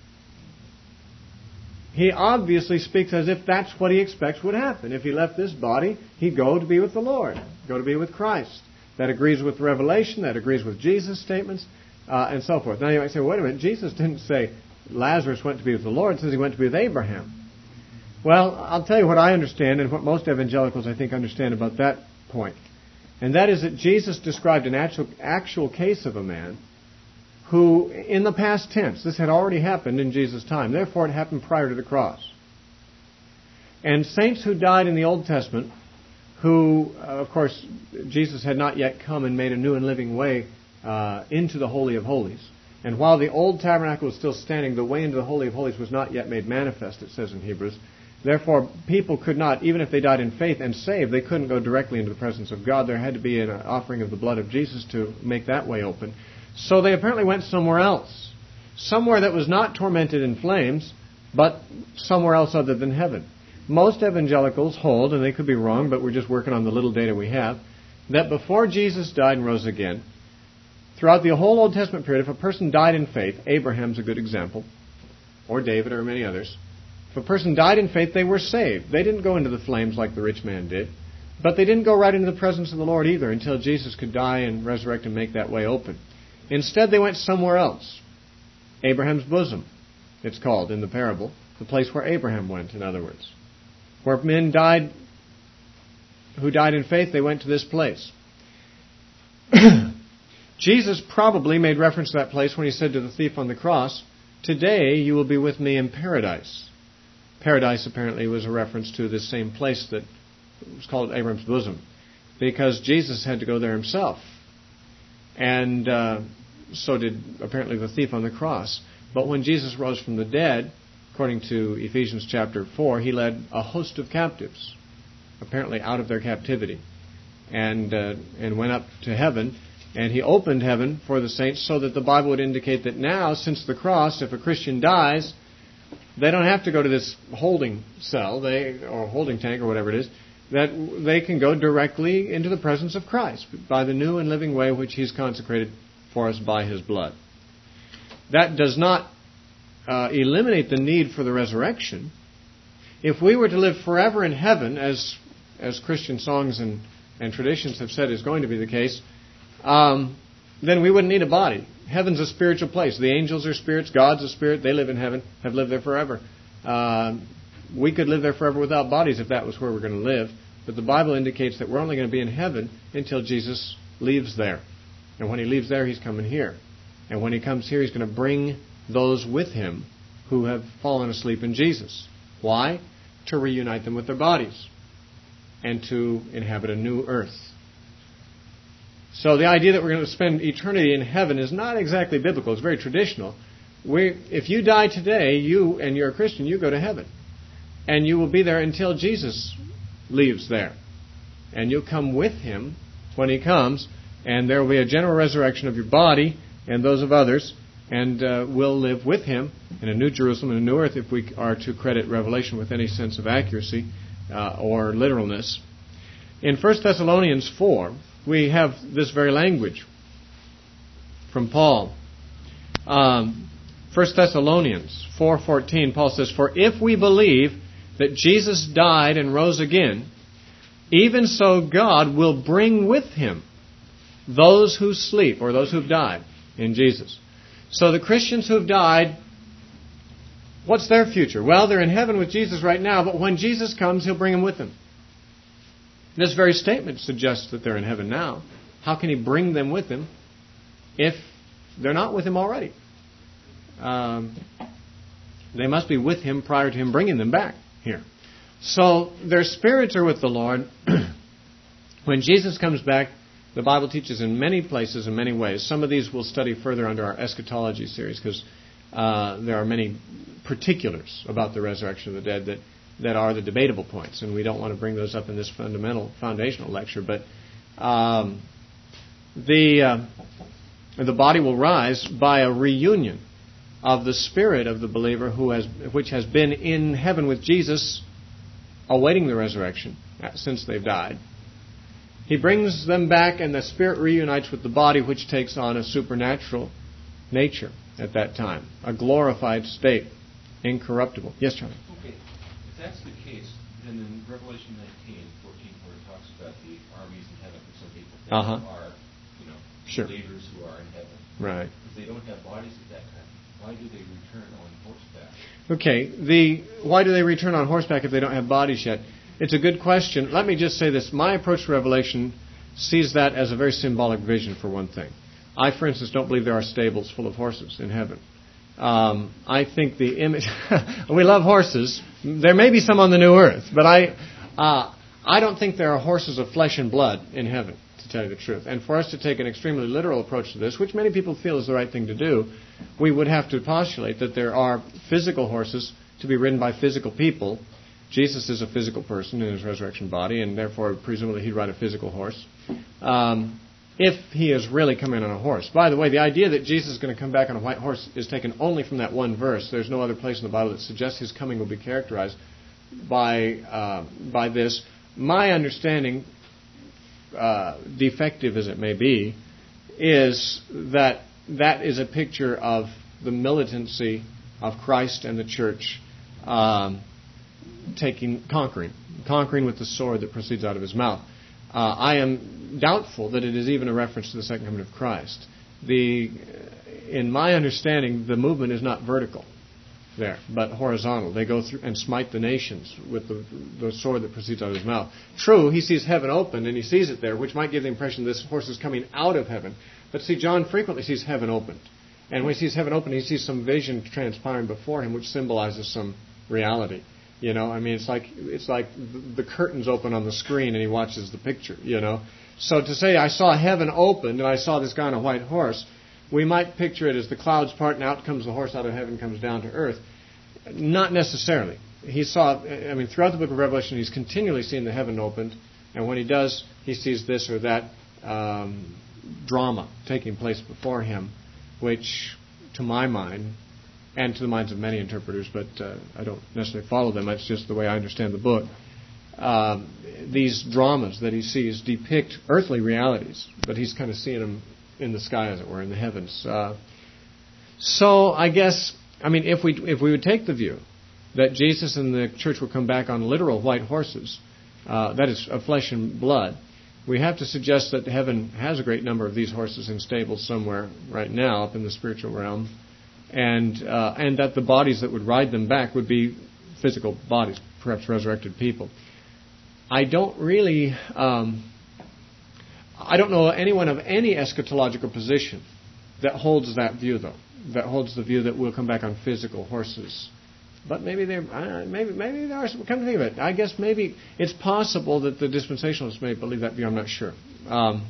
He obviously speaks as if that's what he expects would happen. If he left this body, he'd go to be with the Lord, go to be with Christ. That agrees with Revelation, that agrees with Jesus' statements, uh, and so forth. Now you might say, wait a minute, Jesus didn't say Lazarus went to be with the Lord, it says he went to be with Abraham. Well, I'll tell you what I understand and what most evangelicals, I think, understand about that point. And that is that Jesus described an actual, actual case of a man who, in the past tense, this had already happened in Jesus' time. Therefore, it happened prior to the cross. And saints who died in the Old Testament, who, uh, of course, Jesus had not yet come and made a new and living way uh, into the Holy of Holies. And while the old tabernacle was still standing, the way into the Holy of Holies was not yet made manifest, it says in Hebrews. Therefore, people could not, even if they died in faith and saved, they couldn't go directly into the presence of God. There had to be an offering of the blood of Jesus to make that way open. So they apparently went somewhere else. Somewhere that was not tormented in flames, but somewhere else other than heaven. Most evangelicals hold, and they could be wrong, but we're just working on the little data we have, that before Jesus died and rose again, throughout the whole Old Testament period, if a person died in faith, Abraham's a good example, or David or many others, if a person died in faith, they were saved. They didn't go into the flames like the rich man did, but they didn't go right into the presence of the Lord either until Jesus could die and resurrect and make that way open. Instead, they went somewhere else. Abraham's bosom, it's called in the parable, the place where Abraham went, in other words. Where men died, who died in faith, they went to this place. Jesus probably made reference to that place when he said to the thief on the cross, "Today you will be with me in paradise." Paradise apparently was a reference to this same place that was called Abraham's bosom, because Jesus had to go there himself. And uh, so did apparently the thief on the cross. But when Jesus rose from the dead, according to Ephesians chapter four, he led a host of captives, apparently out of their captivity, and uh, and went up to heaven. And he opened heaven for the saints so that the Bible would indicate that now, since the cross, if a Christian dies, they don't have to go to this holding cell, they or holding tank or whatever it is, that they can go directly into the presence of Christ by the new and living way which he's consecrated for us by his blood. That does not uh, eliminate the need for the resurrection. If we were to live forever in heaven, as as Christian songs and, and traditions have said is going to be the case, um, then we wouldn't need a body. Heaven's a spiritual place. The angels are spirits. God's a spirit. They live in heaven, have lived there forever. Uh, we could live there forever without bodies if that was where we're going to live. But the Bible indicates that we're only going to be in heaven until Jesus leaves there. And when he leaves there, he's coming here. And when he comes here, he's going to bring those with him who have fallen asleep in Jesus. Why? To reunite them with their bodies and to inhabit a new earth. So the idea that we're going to spend eternity in heaven is not exactly biblical. It's very traditional. We, if you die today, you and you're a Christian, you go to heaven. And you will be there until Jesus leaves there. And you'll come with him when he comes, and there will be a general resurrection of your body and those of others, and uh, we'll live with him in a new Jerusalem and a new earth if we are to credit Revelation with any sense of accuracy uh, or literalness. In First Thessalonians four, we have this very language from Paul. Um, First Thessalonians four fourteen, Paul says, "For if we believe that Jesus died and rose again, even so God will bring with him those who sleep, or those who have died in Jesus. So the Christians who have died, what's their future? Well, they're in heaven with Jesus right now, but when Jesus comes, He'll bring them with Him. This very statement suggests that they're in heaven now. How can He bring them with Him if they're not with Him already? Um, they must be with Him prior to Him bringing them back here. So their spirits are with the Lord. When Jesus comes back, the Bible teaches in many places, in many ways. Some of these we'll study further under our eschatology series, because uh, there are many particulars about the resurrection of the dead that, that are the debatable points, and we don't want to bring those up in this fundamental, foundational lecture. But um, the uh, the body will rise by a reunion of the spirit of the believer who has, which has been in heaven with Jesus, awaiting the resurrection since they've died. He brings them back, and the spirit reunites with the body, which takes on a supernatural nature at that time, a glorified state, incorruptible. Yes, Charlie? Okay, if that's the case, then in Revelation nineteen, fourteen, where it talks about the armies in heaven, some people think uh-huh. are, you know, sure. believers who are in heaven. Right. If they don't have bodies at that time, why do they return on horseback? Okay, the why do they return on horseback if they don't have bodies yet? It's a good question. Let me just say this. My approach to Revelation sees that as a very symbolic vision, for one thing. I, for instance, don't believe there are stables full of horses in heaven. Um, I think the image... we love horses. There may be some on the new earth, but I, uh, I don't think there are horses of flesh and blood in heaven, to tell you the truth. And for us to take an extremely literal approach to this, which many people feel is the right thing to do, we would have to postulate that there are physical horses to be ridden by physical people. Jesus is a physical person in His resurrection body, and therefore, presumably, He'd ride a physical horse. Um, if He is really coming on a horse. By the way, the idea that Jesus is going to come back on a white horse is taken only from that one verse. There's no other place in the Bible that suggests His coming will be characterized by uh, by this. My understanding, uh, defective as it may be, is that that is a picture of the militancy of Christ and the church um, taking, conquering, conquering with the sword that proceeds out of His mouth. Uh, I am doubtful that it is even a reference to the second coming of Christ. The, in my understanding, the movement is not vertical there, but horizontal. They go through and smite the nations with the, the sword that proceeds out of His mouth. True, He sees heaven opened, and He sees it there, which might give the impression this horse is coming out of heaven. But see, John frequently sees heaven opened. And when He sees heaven opened, He sees some vision transpiring before Him, which symbolizes some reality. You know, I mean, it's like it's like the curtains open on the screen and He watches the picture, you know. So to say I saw heaven opened and I saw this guy on a white horse, we might picture it as the clouds part and out comes the horse out of heaven, comes down to earth. Not necessarily. He saw, I mean, throughout the book of Revelation, He's continually seeing the heaven opened, and when He does, He sees this or that um, drama taking place before Him, which, to my mind, and to the minds of many interpreters, but uh, I don't necessarily follow them. That's just the way I understand the book. Um, these dramas that He sees depict earthly realities, but He's kind of seeing them in the sky, as it were, in the heavens. Uh, so I guess, I mean, if we if we would take the view that Jesus and the church will come back on literal white horses, uh, that is, of flesh and blood, we have to suggest that heaven has a great number of these horses in stables somewhere right now up in the spiritual realm. And uh, and that the bodies that would ride them back would be physical bodies, perhaps resurrected people. I don't really, um, I don't know anyone of any eschatological position that holds that view, though, that holds the view that we'll come back on physical horses. But maybe they, uh, maybe maybe there are. Come to think of it, I guess maybe it's possible that the dispensationalists may believe that view. I'm not sure. Um,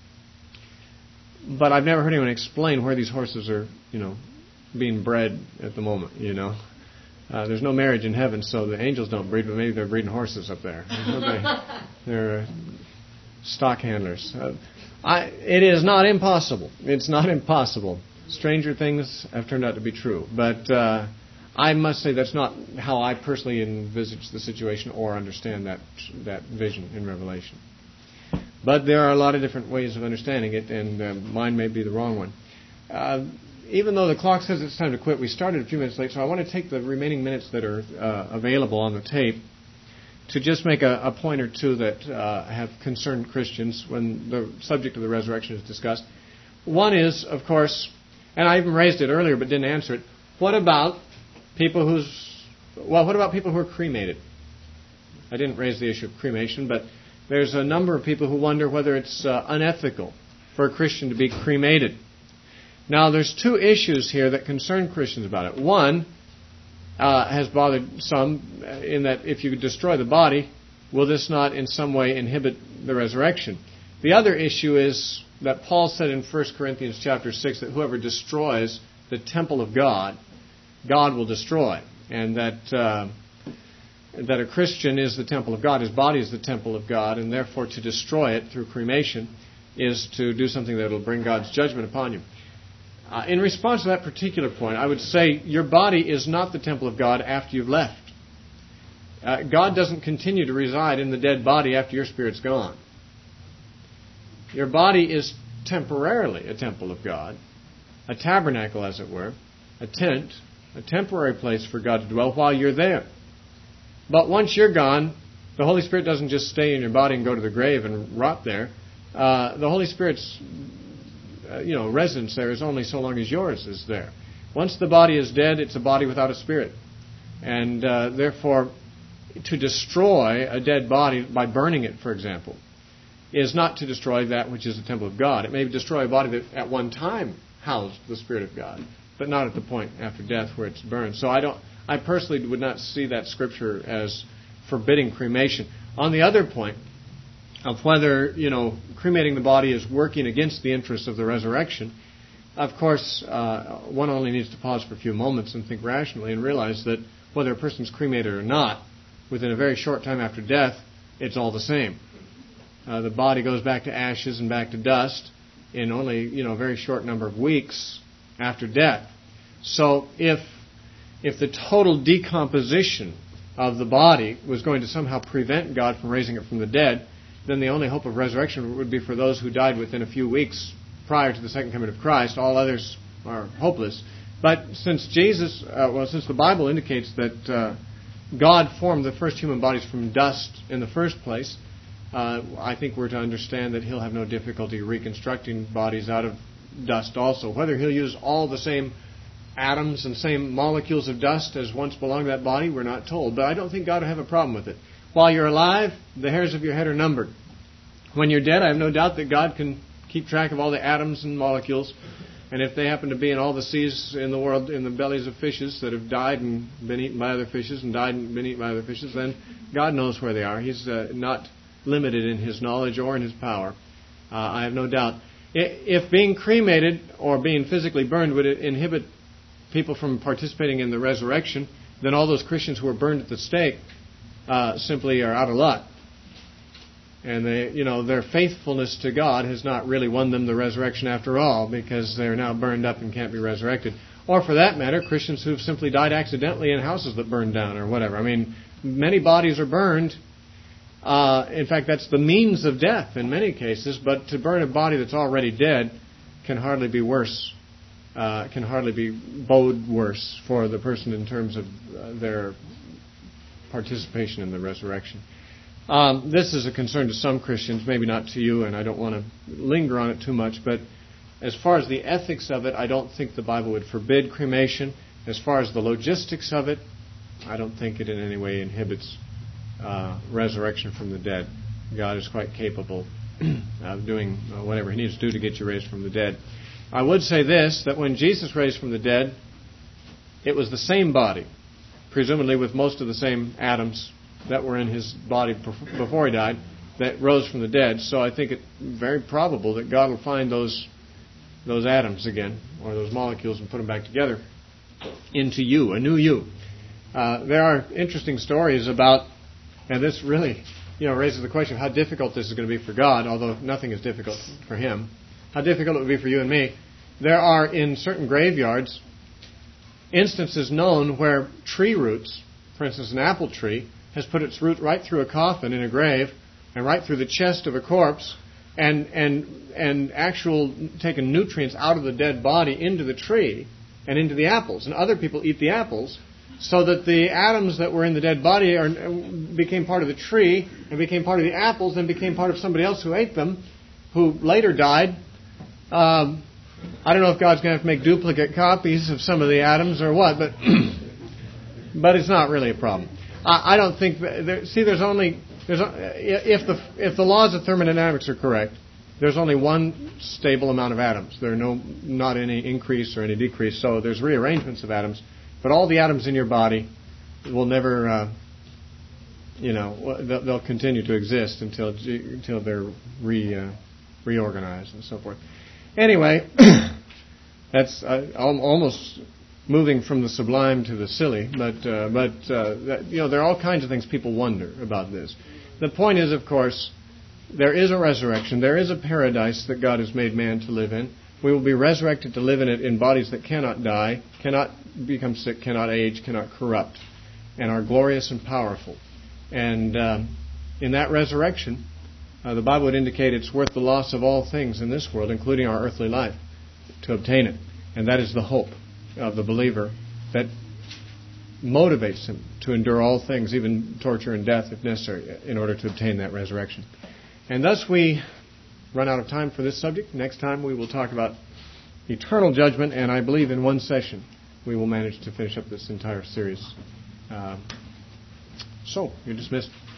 but I've never heard anyone explain where these horses are, you know, being bred at the moment, you know. Uh, there's no marriage in heaven, so the angels don't breed, but maybe they're breeding horses up there. they, they're uh, stock handlers. Uh, I, it is not impossible. It's not impossible. Stranger things have turned out to be true. But uh, I must say that's not how I personally envisage the situation or understand that that vision in Revelation. But there are a lot of different ways of understanding it, and uh, mine may be the wrong one. Uh, Even though the clock says it's time to quit, we started a few minutes late, so I want to take the remaining minutes that are uh, available on the tape to just make a, a point or two that uh, have concerned Christians when the subject of the resurrection is discussed. One is, of course, and I even raised it earlier but didn't answer it, what about people who's, well, what about people who are cremated? I didn't raise the issue of cremation, but there's a number of people who wonder whether it's uh, unethical for a Christian to be cremated. Now, there's two issues here that concern Christians about it. One uh, has bothered some in that if you destroy the body, will this not in some way inhibit the resurrection? The other issue is that Paul said in First Corinthians chapter six that whoever destroys the temple of God, God will destroy. And that uh, that a Christian is the temple of God, his body is the temple of God, and therefore to destroy it through cremation is to do something that will bring God's judgment upon you. Uh, in response to that particular point, I would say your body is not the temple of God after you've left. Uh, God doesn't continue to reside in the dead body after your spirit's gone. Your body is temporarily a temple of God, a tabernacle, as it were, a tent, a temporary place for God to dwell while you're there. But once you're gone, the Holy Spirit doesn't just stay in your body and go to the grave and rot there. Uh, the Holy Spirit's uh, you know, residence there is only so long as yours is there. Once the body is dead, it's a body without a spirit. And uh, therefore, to destroy a dead body by burning it, for example, is not to destroy that which is the temple of God. It may destroy a body that at one time housed the Spirit of God, but not at the point after death where it's burned. So I don't. I personally would not see that scripture as forbidding cremation. On the other point of whether, you know, cremating the body is working against the interests of the resurrection, of course, uh, one only needs to pause for a few moments and think rationally and realize that whether a person's cremated or not, within a very short time after death, it's all the same. Uh, the body goes back to ashes and back to dust in only, you know, a very short number of weeks after death. So if if the total decomposition of the body was going to somehow prevent God from raising it from the dead, then the only hope of resurrection would be for those who died within a few weeks prior to the second coming of Christ. All others are hopeless. But since Jesus, uh, well, since the Bible indicates that uh, God formed the first human bodies from dust in the first place, uh, I think we're to understand that He'll have no difficulty reconstructing bodies out of dust also. Whether He'll use all the same atoms and same molecules of dust as once belonged to that body, we're not told. But I don't think God will have a problem with it. While you're alive, the hairs of your head are numbered. When you're dead, I have no doubt that God can keep track of all the atoms and molecules. And if they happen to be in all the seas in the world, in the bellies of fishes that have died and been eaten by other fishes and died and been eaten by other fishes, then God knows where they are. He's uh, not limited in His knowledge or in His power. Uh, I have no doubt. If being cremated or being physically burned would inhibit people from participating in the resurrection, then all those Christians who were burned at the stake uh, simply are out of luck. And they, you know, their faithfulness to God has not really won them the resurrection after all, because they're now burned up and can't be resurrected. Or for that matter, Christians who've simply died accidentally in houses that burned down or whatever. I mean, many bodies are burned. Uh, in fact, that's the means of death in many cases. But to burn a body that's already dead can hardly be worse. Uh, can hardly be bode worse for the person in terms of uh, their participation in the resurrection. Um, this is a concern to some Christians, maybe not to you, and I don't want to linger on it too much, but as far as the ethics of it, I don't think the Bible would forbid cremation. As far as the logistics of it, I don't think it in any way inhibits uh, resurrection from the dead. God is quite capable of doing uh, whatever He needs to do to get you raised from the dead. I would say this, that when Jesus raised from the dead, it was the same body, presumably with most of the same atoms that were in His body before He died, that rose from the dead. So I think it very probable that God will find those those atoms again, or those molecules, and put them back together into you, a new you. Uh, there are interesting stories about, and this really, you know, raises the question of how difficult this is going to be for God, although nothing is difficult for Him. How difficult it would be for you and me. There are, in certain graveyards, instances known where tree roots, for instance, an apple tree, has put its root right through a coffin in a grave and right through the chest of a corpse and and and actual taken nutrients out of the dead body into the tree and into the apples. And other people eat the apples so that the atoms that were in the dead body are, became part of the tree and became part of the apples and became part of somebody else who ate them, who later died. Um, I don't know if God's going to have to make duplicate copies of some of the atoms or what, but but it's not really a problem. I, I don't think that there, see. There's only there's if the if the laws of thermodynamics are correct, there's only one stable amount of atoms. There are no not any increase or any decrease. So there's rearrangements of atoms. But all the atoms in your body will never, uh, you know, they'll, they'll continue to exist until until they're re, uh, reorganized and so forth. Anyway, that's uh, almost moving from the sublime to the silly. But uh, but uh, that, you know, there are all kinds of things people wonder about this. The point is, of course, there is a resurrection. There is a paradise that God has made man to live in. We will be resurrected to live in it in bodies that cannot die, cannot become sick, cannot age, cannot corrupt, and are glorious and powerful. And uh, in that resurrection, uh, the Bible would indicate it's worth the loss of all things in this world, including our earthly life, to obtain it. And that is the hope of the believer that motivates him to endure all things, even torture and death if necessary, in order to obtain that resurrection. And thus we run out of time for this subject. Next time we will talk about eternal judgment, and I believe in one session we will manage to finish up this entire series. Uh, so, you're dismissed.